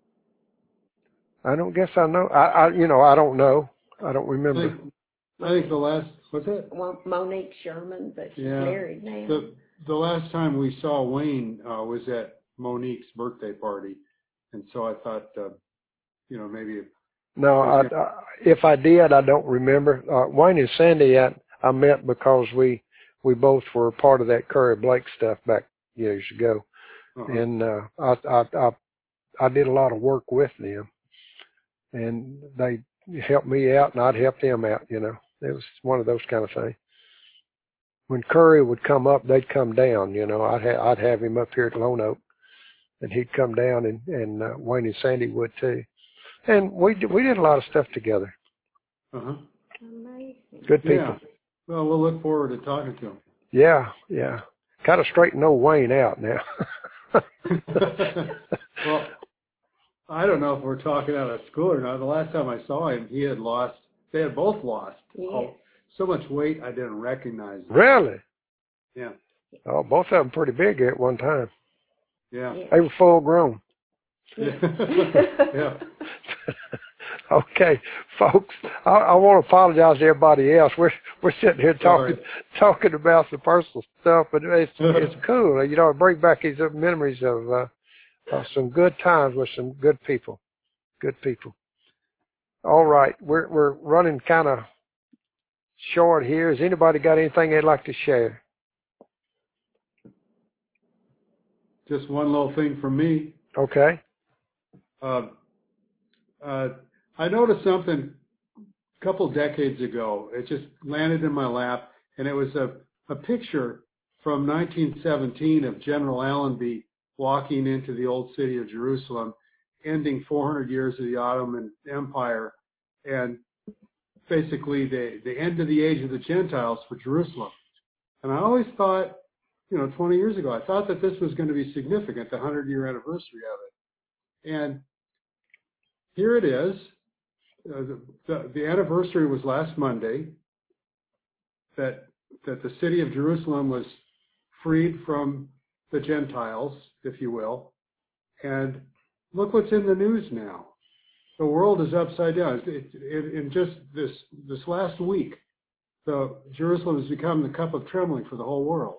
I don't guess I know. I don't know. I don't remember. I think the last, what's it? Well, Monique Sherman, but she's married now. The last time we saw Wayne was at Monique's birthday party. And so I thought, maybe. No, if I did, I don't remember. Wayne and Sandy, I met because we both were part of that Curry Blake stuff back years ago. Uh-huh. And I did a lot of work with them. And they helped me out, and I'd help them out, It was one of those kind of things. When Curry would come up, they'd come down, I'd have him up here at Lone Oak, and he'd come down, and Wayne and Sandy would too. And we did a lot of stuff together. Uh-huh. Amazing. Good people. Yeah. Well, we'll look forward to talking to him. Yeah. Kind of straighten old Wayne out now. Well, I don't know if we're talking out of school or not. The last time I saw him, they had both lost. Yes. So much weight I didn't recognize them. Really? Yeah. Oh, both of them pretty big at one time. Yeah. They were full grown. Yeah. Okay, folks, I want to apologize to everybody else. We're sitting here talking about some personal stuff, but it's cool. It brings back these memories of some good times with some good people. Good people. All right, we're running kind of short here. Has anybody got anything they'd like to share? Just one little thing from me. Okay. I noticed something a couple decades ago. It just landed in my lap, and it was a picture from 1917 of General Allenby walking into the old city of Jerusalem, ending 400 years of the Ottoman Empire, and basically the end of the age of the Gentiles for Jerusalem. And I always thought, 20 years ago, I thought that this was going to be significant, the 100-year anniversary of it. And here it is. The anniversary was last Monday, that the city of Jerusalem was freed from the Gentiles, if you will. And look what's in the news now. The world is upside down. In just this last week, Jerusalem has become the cup of trembling for the whole world.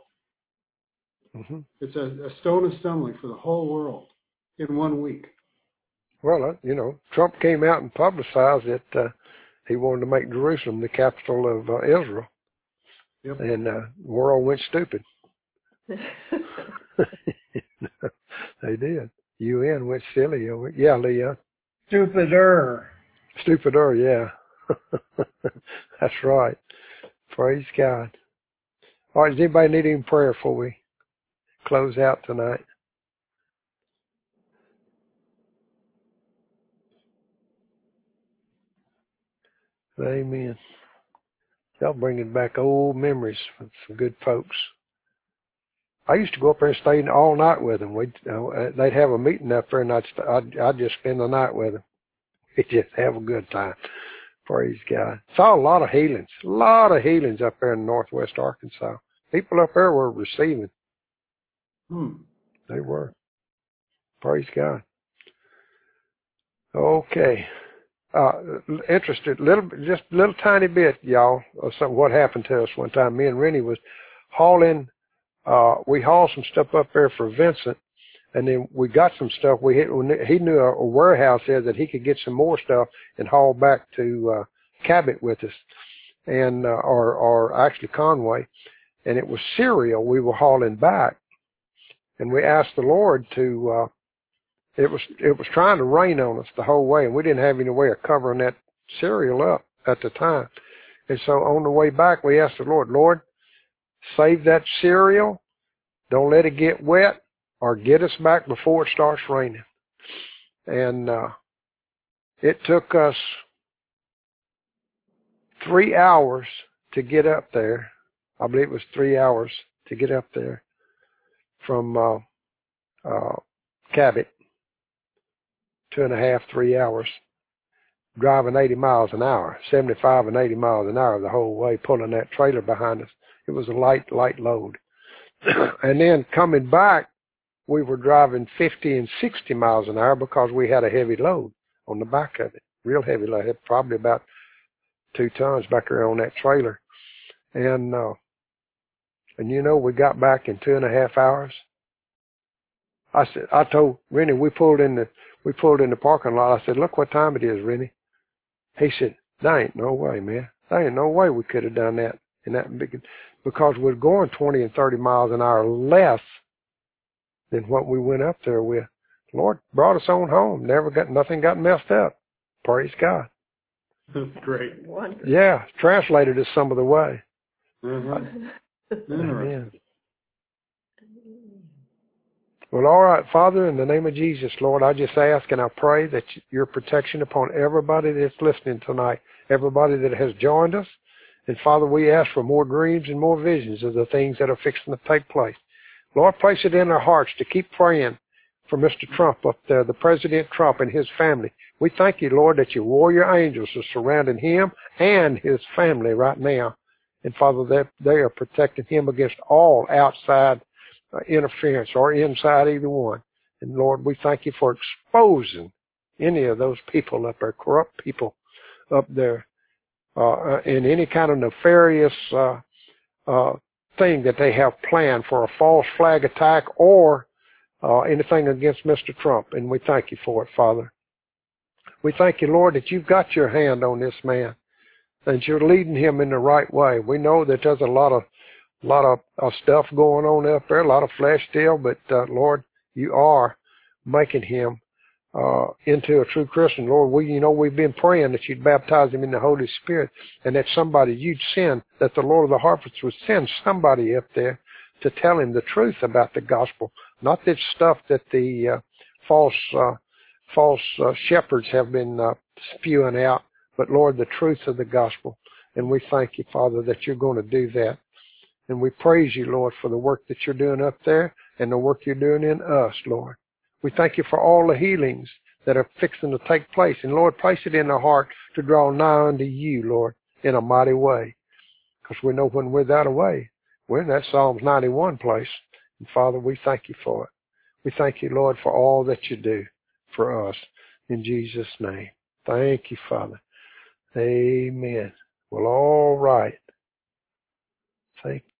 Mm-hmm. It's a stone of stumbling for the whole world in 1 week. Well, Trump came out and publicized that he wanted to make Jerusalem the capital of Israel. Yep. And the world went stupid. They did. UN went silly over it. Yeah, Leah. Stupider. Stupider, yeah. That's right. Praise God. All right, does anybody need any prayer before we close out tonight? Amen. Y'all bringing back old memories with some good folks. I used to go up there and stay all night with them. They'd have a meeting up there, and I'd just spend the night with them. We'd just have a good time. Praise God. Saw a lot of healings up there in northwest Arkansas. People up there were receiving. They were. Praise God. Okay. Interested, just a little tiny bit, y'all, of what happened to us one time. Me and Rennie was hauling. We hauled some stuff up there for Vincent, and then we got some stuff. He knew a warehouse there that he could get some more stuff and haul back to Cabot with us, and or actually Conway, and it was cereal we were hauling back, and we asked the Lord to. It was trying to rain on us the whole way, and we didn't have any way of covering that cereal up at the time. And so on the way back, we asked the Lord, save that cereal. Don't let it get wet, or get us back before it starts raining. And it took us 3 hours to get up there. I believe it was 3 hours to get up there from Cabot. 2.5, 3 hours, driving 80 miles an hour, 75 and 80 miles an hour the whole way, pulling that trailer behind us. It was a light load. And then coming back, we were driving 50 and 60 miles an hour because we had a heavy load on the back of it, real heavy load. It had probably about 2 tons back there on that trailer. And we got back in 2.5 hours. I told Rennie, we pulled in the parking lot. I said, look what time it is, Rennie. He said, there ain't no way, man. There ain't no way we could have done that in that big, because we're going 20 and 30 miles an hour less than what we went up there with. The Lord brought us on home. Nothing got messed up. Praise God. That's great. Wonderful. Yeah, translated us some of the way. Interesting. Amen. Well, all right, Father, in the name of Jesus, Lord, I just ask and I pray that your protection upon everybody that's listening tonight, everybody that has joined us. And Father, we ask for more dreams and more visions of the things that are fixing to take place. Lord, place it in our hearts to keep praying for Mr. Trump up there, the President Trump and his family. We thank you, Lord, that your warrior angels are surrounding him and his family right now. And Father, that they are protecting him against all outside interference or inside either one. And Lord, we thank you for exposing any of those people up there, corrupt people up there, in any kind of nefarious thing that they have planned for a false flag attack or anything against Mr. Trump. And we thank you for it, Father. We thank you, Lord, that you've got your hand on this man and you're leading him in the right way. We know that there's a lot of stuff going on up there, a lot of flesh still, but Lord, you are making him into a true Christian. Lord, we've been praying that you'd baptize him in the Holy Spirit and that somebody you'd send, that the Lord of the harvest would send somebody up there to tell him the truth about the gospel, not this stuff that the false shepherds have been spewing out, but Lord, the truth of the gospel. And we thank you, Father, that you're going to do that. And we praise you, Lord, for the work that you're doing up there and the work you're doing in us, Lord. We thank you for all the healings that are fixing to take place. And, Lord, place it in our heart to draw nigh unto you, Lord, in a mighty way. Because we know when we're that away, we're in that Psalms 91 place. And, Father, we thank you for it. We thank you, Lord, for all that you do for us. In Jesus' name. Thank you, Father. Amen. Well, all right. Thank